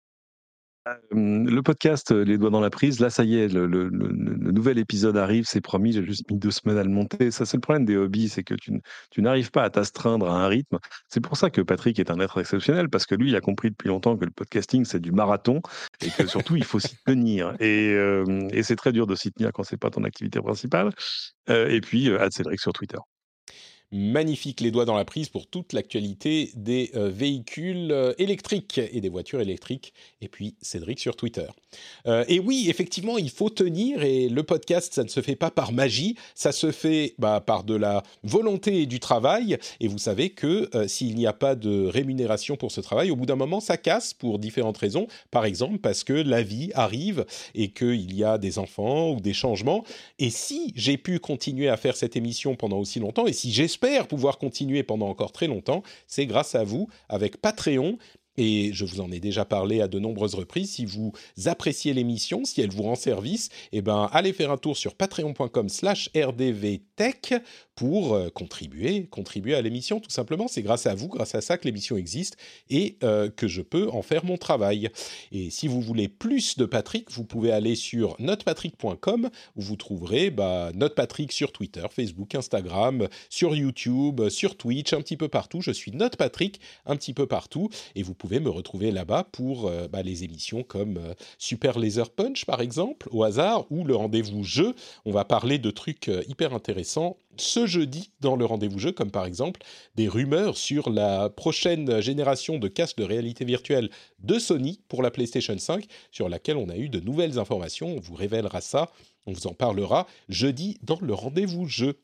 Hum, Le podcast euh, Les Doigts dans la prise, là, ça y est, le, le- le- le nouvel épisode arrive, c'est promis, j'ai juste mis deux semaines à le monter. Ça, c'est le problème des hobbies, c'est que tu, n- tu n'arrives pas à t'astreindre à un rythme. C'est pour ça que Patrick est un être exceptionnel, parce que lui, il a compris depuis longtemps que le podcasting, c'est du marathon, et que surtout, il faut s'y tenir. Et, euh, et c'est très dur de s'y tenir quand c'est pas ton activité principale. Euh, et puis, euh, Cédric sur Twitter. Magnifique, les doigts dans la prise pour toute l'actualité des euh, véhicules euh, électriques et des voitures électriques. Et puis Cédric sur Twitter. Euh, et oui, effectivement, il faut tenir. Et le podcast, ça ne se fait pas par magie. Ça se fait bah, par de la volonté et du travail. Et vous savez que euh, s'il n'y a pas de rémunération pour ce travail, au bout d'un moment, ça casse pour différentes raisons. Par exemple, parce que la vie arrive et qu'il y a des enfants ou des changements. Et si j'ai pu continuer à faire cette émission pendant aussi longtemps, et si j'espère pouvoir continuer pendant encore très longtemps, c'est grâce à vous, avec Patreon. Et je vous en ai déjà parlé à de nombreuses reprises. Si vous appréciez l'émission, si elle vous rend service, eh ben, allez faire un tour sur patreon.com slash rdvtech pour euh, contribuer, contribuer à l'émission, tout simplement. C'est grâce à vous, grâce à ça que l'émission existe et euh, que je peux en faire mon travail. Et si vous voulez plus de Patrick, vous pouvez aller sur notepatrick point com où vous trouverez bah, Notepatrick sur Twitter, Facebook, Instagram, sur YouTube, sur Twitch, un petit peu partout. Je suis Notepatrick un petit peu partout et vous pouvez me retrouver là-bas pour euh, bah, les émissions comme euh, Super Laser Punch, par exemple, au hasard, ou le rendez-vous jeu. On va parler de trucs euh, hyper intéressants ce jeudi dans le rendez-vous jeu, comme par exemple des rumeurs sur la prochaine génération de casques de réalité virtuelle de Sony pour la PlayStation cinq, sur laquelle on a eu de nouvelles informations. On vous révélera ça, on vous en parlera jeudi dans le rendez-vous jeu.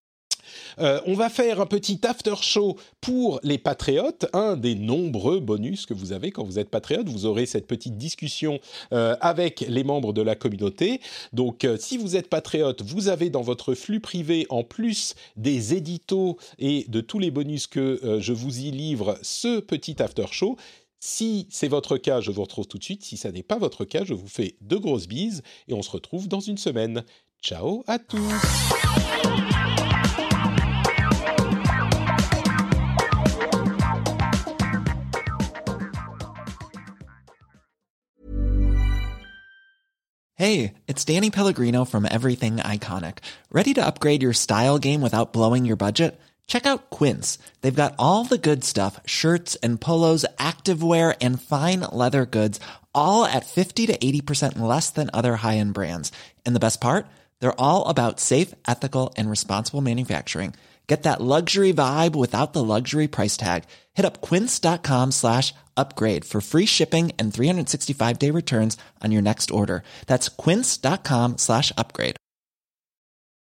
Euh, on va faire un petit after show pour les patriotes, un des nombreux bonus que vous avez quand vous êtes patriote. Vous aurez cette petite discussion euh, avec les membres de la communauté. Donc, euh, si vous êtes patriote, vous avez dans votre flux privé, en plus des éditos et de tous les bonus que euh, je vous y livre, ce petit after show. Si c'est votre cas, je vous retrouve tout de suite. Si ça n'est pas votre cas, je vous fais de grosses bises et on se retrouve dans une semaine. Ciao à tous! Hey, it's Danny Pellegrino from Everything Iconic. Ready to upgrade your style game without blowing your budget? Check out Quince. They've got all the good stuff, shirts and polos, activewear, and fine leather goods, all at fifty to eighty percent less than other high-end brands. And the best part? They're all about safe, ethical, and responsible manufacturing. Get that luxury vibe without the luxury price tag. Hit up quince.com slash upgrade for free shipping and three sixty-five day returns on your next order. That's quince.com slash upgrade.